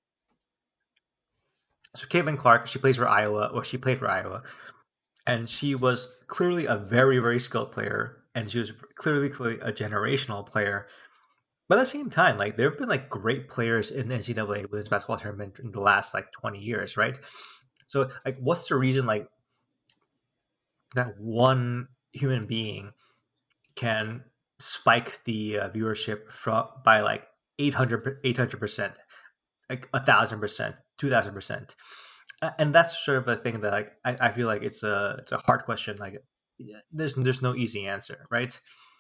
So Caitlin Clark, she plays for Iowa, or she played for Iowa, and she was clearly a very, very skilled player, and she was clearly a generational player. But at the same time, like there have been like great players in the NCAA women's basketball tournament in the last like 20 years, right? So like, what's the reason like that one human being can spike the viewership by like 800%, like 1,000%, 2,000%? And that's sort of a thing that like I feel like it's a hard question. Like, yeah, there's no easy answer, right?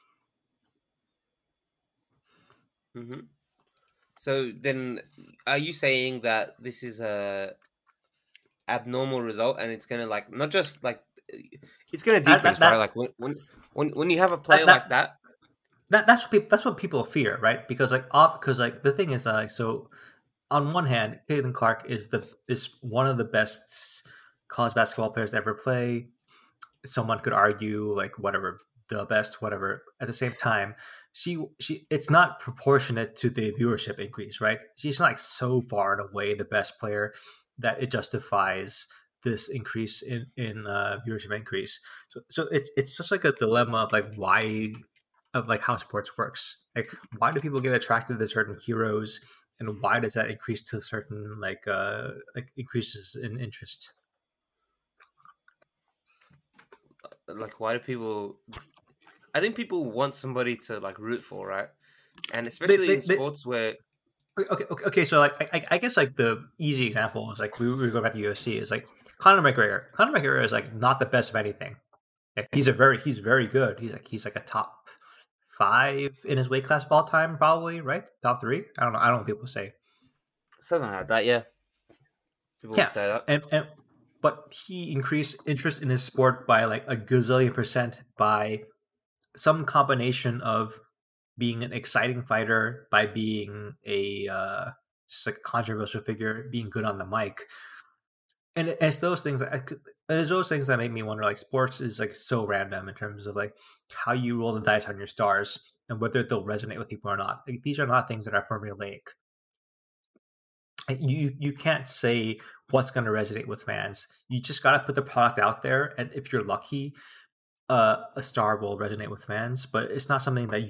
Hmm. So then, are you saying that this is a abnormal result, and it's gonna like not just like it's gonna That that decrease, right? that Like when you have a player that, like that, that. that's what people fear, right? Because like the thing is, so on one hand, Caitlin Clark is one of the best college basketball players to ever play. Someone could argue like whatever, the best, whatever. At the same time, she it's not proportionate to the viewership increase, right? She's not like so far and away the best player that it justifies this increase in viewership increase. So it's just like a dilemma of like why, of like how sports works. Like, why do people get attracted to certain heroes, and why does that increase to certain like increases in interest? Like, why do people? I think people want somebody to like root for, right? And They, especially they, in they, sports where okay. So like, I guess like the easy example is like we go back to UFC, is like Conor McGregor. Conor McGregor is like not the best of anything. Like, he's very good. He's like a top five in his weight class of all time, probably, right? Top three. I don't know what people say. something like that, yeah, people would Yeah, say that. and but he increased interest in his sport by like a gazillion% by some combination of being an exciting fighter, by being a just like a controversial figure, being good on the mic, and it's those things there's those things that make me wonder. Like, sports is like so random in terms of like how you roll the dice on your stars and whether they'll resonate with people or not. Like, these are not things that are formulaic. You can't say what's going to resonate with fans. You just got to put the product out there, and if you're lucky, a star will resonate with fans. But it's not something that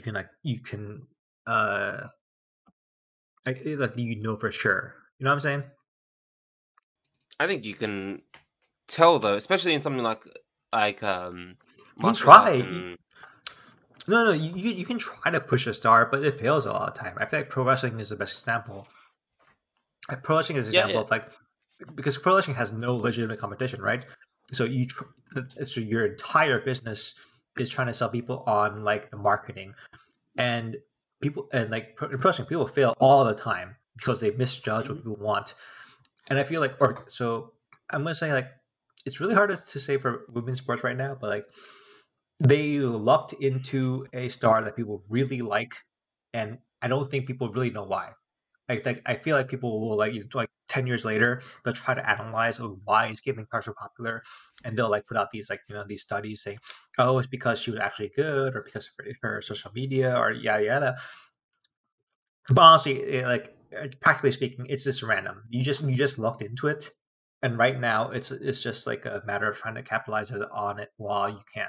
uh like you know for sure. You know what I'm saying? I think you can tell though, especially in something like You can martial arts try. and No, you can try to push a star, but it fails a lot of the time. I feel like pro wrestling is the best example. Like, pro wrestling is an yeah, example yeah. of like, because pro wrestling has no legitimate competition, right? So so your entire business is trying to sell people on like the marketing, and people, and like in pro wrestling, people fail all the time because they misjudge what Mhm. people want. And I feel like, or so I'm gonna say like, it's really hard to say for women's sports right now, but like they lucked into a star that people really like, and I don't think people really know why. I feel like people will like 10 years later they'll try to analyze, oh, why is Caitlin Clark so popular, and they'll like put out these these studies saying, oh, it's because she was actually good, or because of her social media, or yada yada. But honestly, practically speaking, it's just random. You just lucked into it, and right now it's just like a matter of trying to capitalize on it while you can.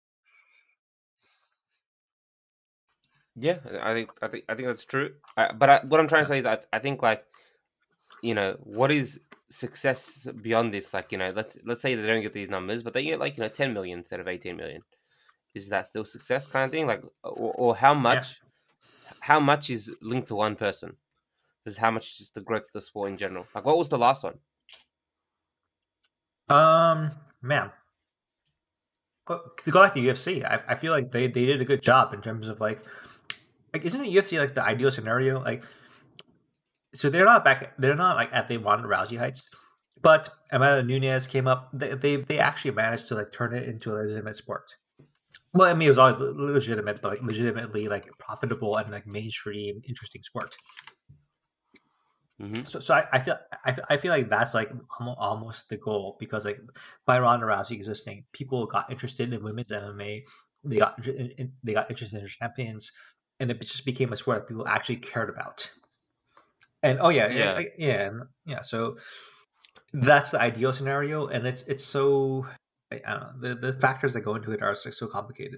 Yeah, I think that's true. What I'm trying to say is I think like what is success beyond this? Like let's say they don't get these numbers, but they get like 10 million instead of 18 million. Is that still success kind of thing? Like or Yeah. how much is linked to one person? Is how much is the growth of the sport in general? Like what was the last one? Man, to go back to UFC, I feel like they did a good job in terms of like isn't the UFC like the ideal scenario? Like, so they're not like at the Ronda Rousey heights, but Amanda Nunes came up. They actually managed to like turn it into a legitimate sport. Well, I mean, it was always legitimate, but like legitimately like profitable and like mainstream, interesting sport. Mm-hmm. So I feel like that's like almost the goal, because like by Ronda Rousey existing, people got interested in women's MMA. They got interested in champions, and it just became a sport that people actually cared about. And oh yeah, Yeah. yeah. So that's the ideal scenario, and it's so I don't know, the factors that go into it are so complicated.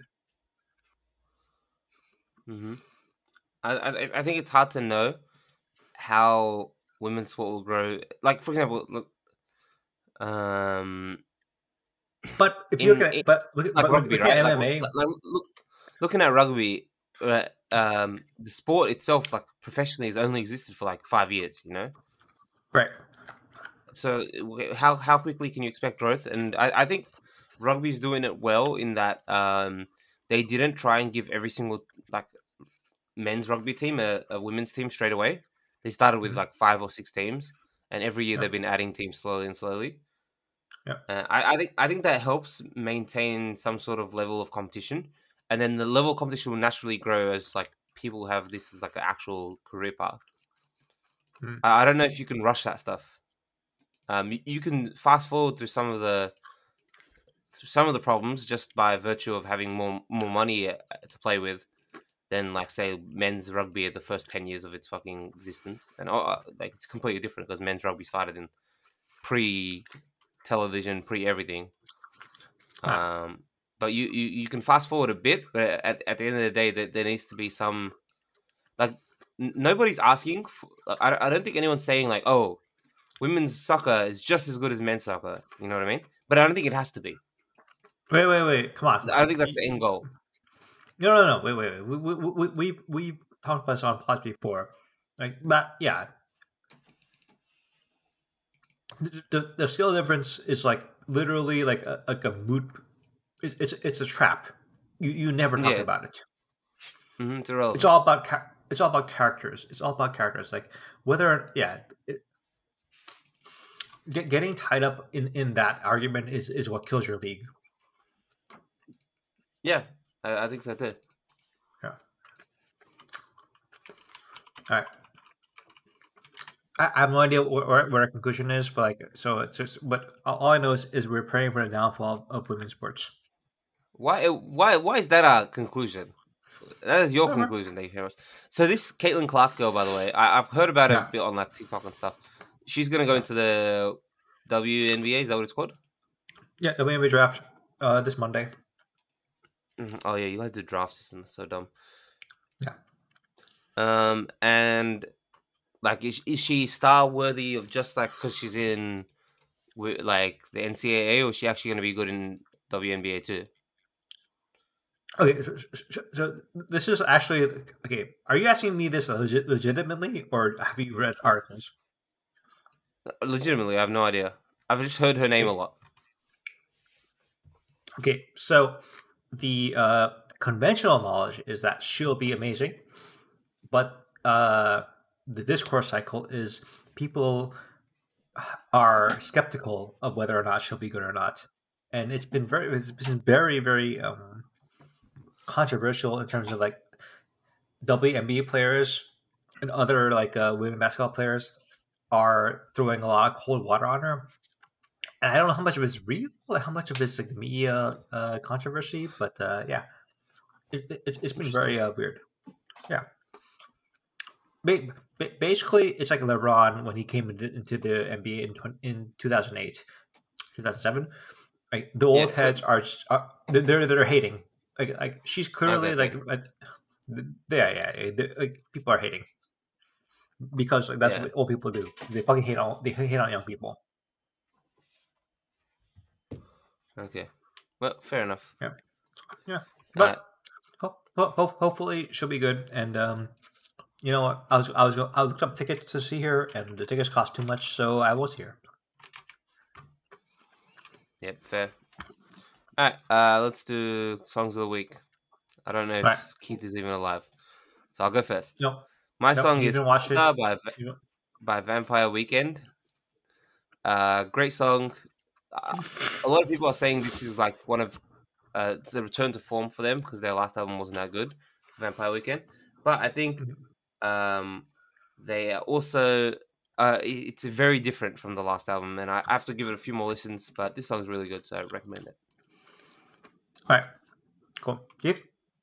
Mm-hmm. I think it's hard to know how women's sport will grow. Like, for example, look, um, But if you look in, at in like but rugby, looking at right? MMA, Looking at rugby, the sport itself, like professionally, has only existed for like 5 years. You know, right? so how quickly can you expect growth? And I think rugby's doing it well in that they didn't try and give every single like men's rugby team a women's team straight away. They started with Mhm. like 5 or 6 teams, and every year they've Yep. been adding teams slowly and slowly. Yep. I think that helps maintain some sort of level of competition, and then the level of competition will naturally grow as like people have this as like an actual career path. Mhm. I don't know if you can rush that stuff. You can fast forward through some of the problems just by virtue of having more money to play with than like say men's rugby at the first 10 years of its fucking existence, and like it's completely different because men's rugby started in pre television, pre everything. Ah. But you can fast forward a bit, but at the end of the day, there needs to be some like nobody's asking. Like, I don't think anyone's saying like, oh, women's soccer is just as good as men's soccer. You know what I mean? But I don't think it has to be. Wait! Come on, come I don't on! think that's the end goal. No! Wait! We talked about this on pods before, like that. Yeah, the skill difference is like literally like a moot. It's a trap. You never Yeah, talk about it. it's It's irrelevant. all about it's all about characters. It's all about characters. Like whether getting tied up in that argument is what kills your league. Yeah, I think so too. Yeah. All right. I have no idea what our conclusion is, but like, so it's just, but all I know is we're praying for the downfall of women's sports. Why is that a conclusion? That is your Whatever. conclusion that you hear us. So this Caitlin Clark girl, by the way, I've heard about her a Yeah, bit on like TikTok and stuff. She's gonna go into the WNBA. Is that what it's called? yeah. The WNBA draft this Monday. Oh yeah, you guys do draft system. That's so dumb. Yeah. And like, is she star worthy of just like because she's in with like the NCAA, or is she actually gonna be good in WNBA too? Okay, so this is actually okay. Are you asking me this legitimately, or have you read articles? Legitimately, I have no idea. I've just heard her name a Okay, lot. okay. So the conventional knowledge is that she'll be amazing, but the discourse cycle is people are skeptical of whether or not she'll be good or not, and it's been very controversial in terms of like WNBA players and other like women basketball players are throwing a lot of cold water on her. And I don't know how much of it's real, how much of it's like media controversy, but yeah, it's been Interesting. very weird. Yeah, basically, it's like LeBron when he came into the NBA in 2008, 2007. Like the Yeah. old So heads are, they're hating. Like she's okay, clearly okay. yeah, like, people are hating because like, that's Yeah. what old people do. They hate on young people. Okay. Well, fair enough. Yeah, yeah. Uh, But hopefully she'll be good. And you know what? I looked up tickets to see her, and the tickets cost too much, so I was here. Yep, fair. All right, let's do songs of the week. I don't know if Right. Keith is even alive, so I'll go first. No, My no, song you is didn't watch it. Polka You by Vampire Weekend. Great song. A lot of people are saying this is like one of it's a return to form for them because their last album wasn't that good, Vampire Weekend. But I think they are also it's very different from the last album, and I have to give it a few more listens. But this song's really good, so I recommend it. All right, cool. Keith?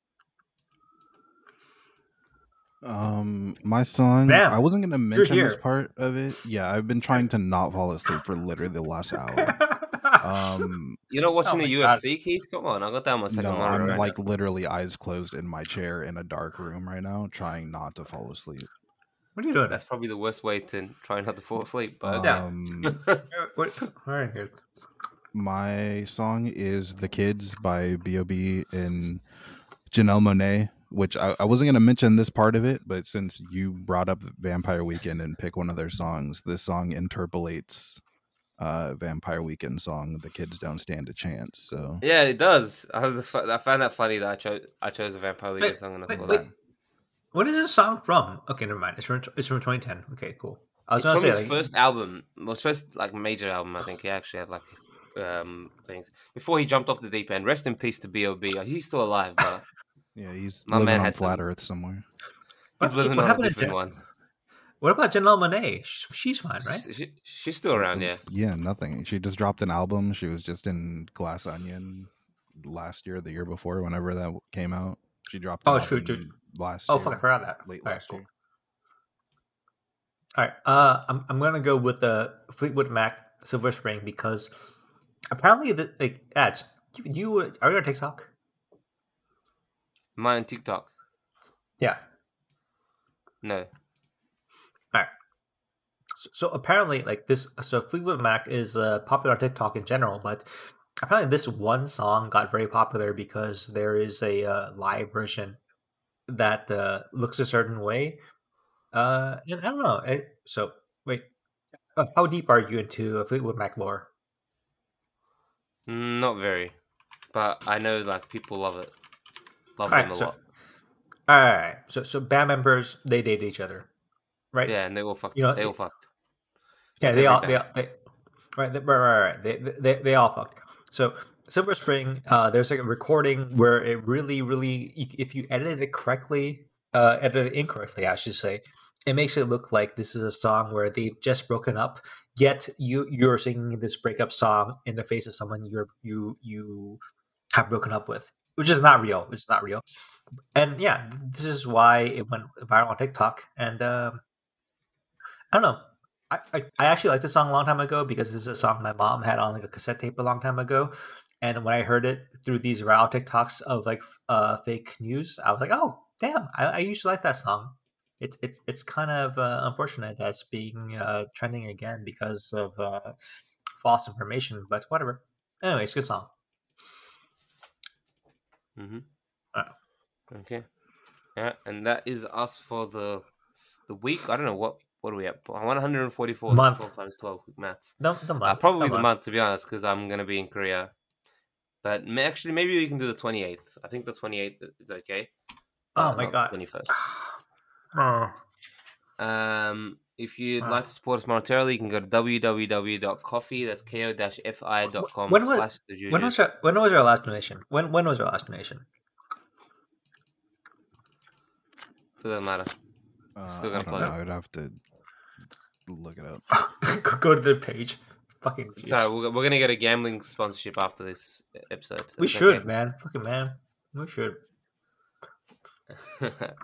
My song, Damn, I wasn't gonna you're mention this here. part of it. Yeah, I've been trying to not fall asleep for literally the last hour. You're not watching Oh the my God. UFC, Keith? Come on, I got that on my second No, monitor I'm right like now. literally eyes closed in my chair in a dark room right now, trying not to fall asleep. What are you doing? That's probably the worst way to try not to fall asleep. But Yeah. okay. What? All right, good. My song is "The Kids" by B.O.B. and Janelle Monáe, which I wasn't going to mention this part of it, but since you brought up Vampire Weekend and pick one of their songs, this song interpolates Vampire Weekend song "The Kids Don't Stand a Chance." So Yeah, it does. I found that funny that I chose a Vampire Weekend song and I saw that. What is this song from? Okay, never mind. It's from 2010. Okay, cool. I was It's gonna from say his like, first album, his first like major album. I think he actually had like things before he jumped off the deep end. Rest in peace to B.O.B. He's still alive, but yeah, he's my living man on had flat some. Earth somewhere. He's living on a happened to different one. What about Janelle Monáe? She's fine, right? She's still around, yeah. Yeah, nothing. She just dropped an album. She was just in Glass Onion last year, the year before, whenever that came out. She dropped an true, album true. last Oh year. fuck, I forgot that. Late All right, last cool. year. All right, I'm gonna go with the Fleetwood Mac Silver Spring because apparently the like ads. You are you on TikTok? Am I on TikTok? Yeah. No. All right. So apparently, like this, so Fleetwood Mac is popular on TikTok in general, but apparently this one song got very popular because there is a live version that looks a certain way. And I don't know. So wait, how deep are you into Fleetwood Mac lore? Not very, but I know like people love it, love All them right, a so lot. all right, so band members they date each other, right? Yeah, and they all fucked. You know, They all fucked. yeah, That's every band. they all fucked. So Silver Spring, there's like a recording where it really, if you edit it correctly, edit it incorrectly, I should say, it makes it look like this is a song where they've just broken up. Yet you're singing this breakup song in the face of someone you have broken up with, which is not real. It's not real. And yeah, this is why it went viral on TikTok. And I don't know. I actually liked this song a long time ago because this is a song my mom had on like a cassette tape a long time ago. And when I heard it through these viral TikToks of like fake news, I was like, oh damn, I used to like that song. It's kind of unfortunate that it's being trending again because of false information, but whatever. Anyway, it's a good song. Okay. Yeah, and that is us for the week. I don't know what are we at? 144. Month. 12 times 12 maths. The month. Probably the the month, to be honest, because I'm gonna be in Korea. But actually, maybe we can do the 28th. I think the 28th is okay. Oh my god. 21st. Oh. If you'd like to support us monetarily, you can go to www.coffee. That's ko-fi.com. When was our last donation? When was our last donation? Doesn't matter. I Still gonna don't know. I would have to look it up. Go to the page. Fucking. So we're gonna get a gambling sponsorship after this episode. So we should, okay. Man. Fucking man. We should.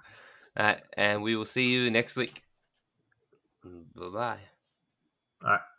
And we will see you next week. Bye-bye. All right.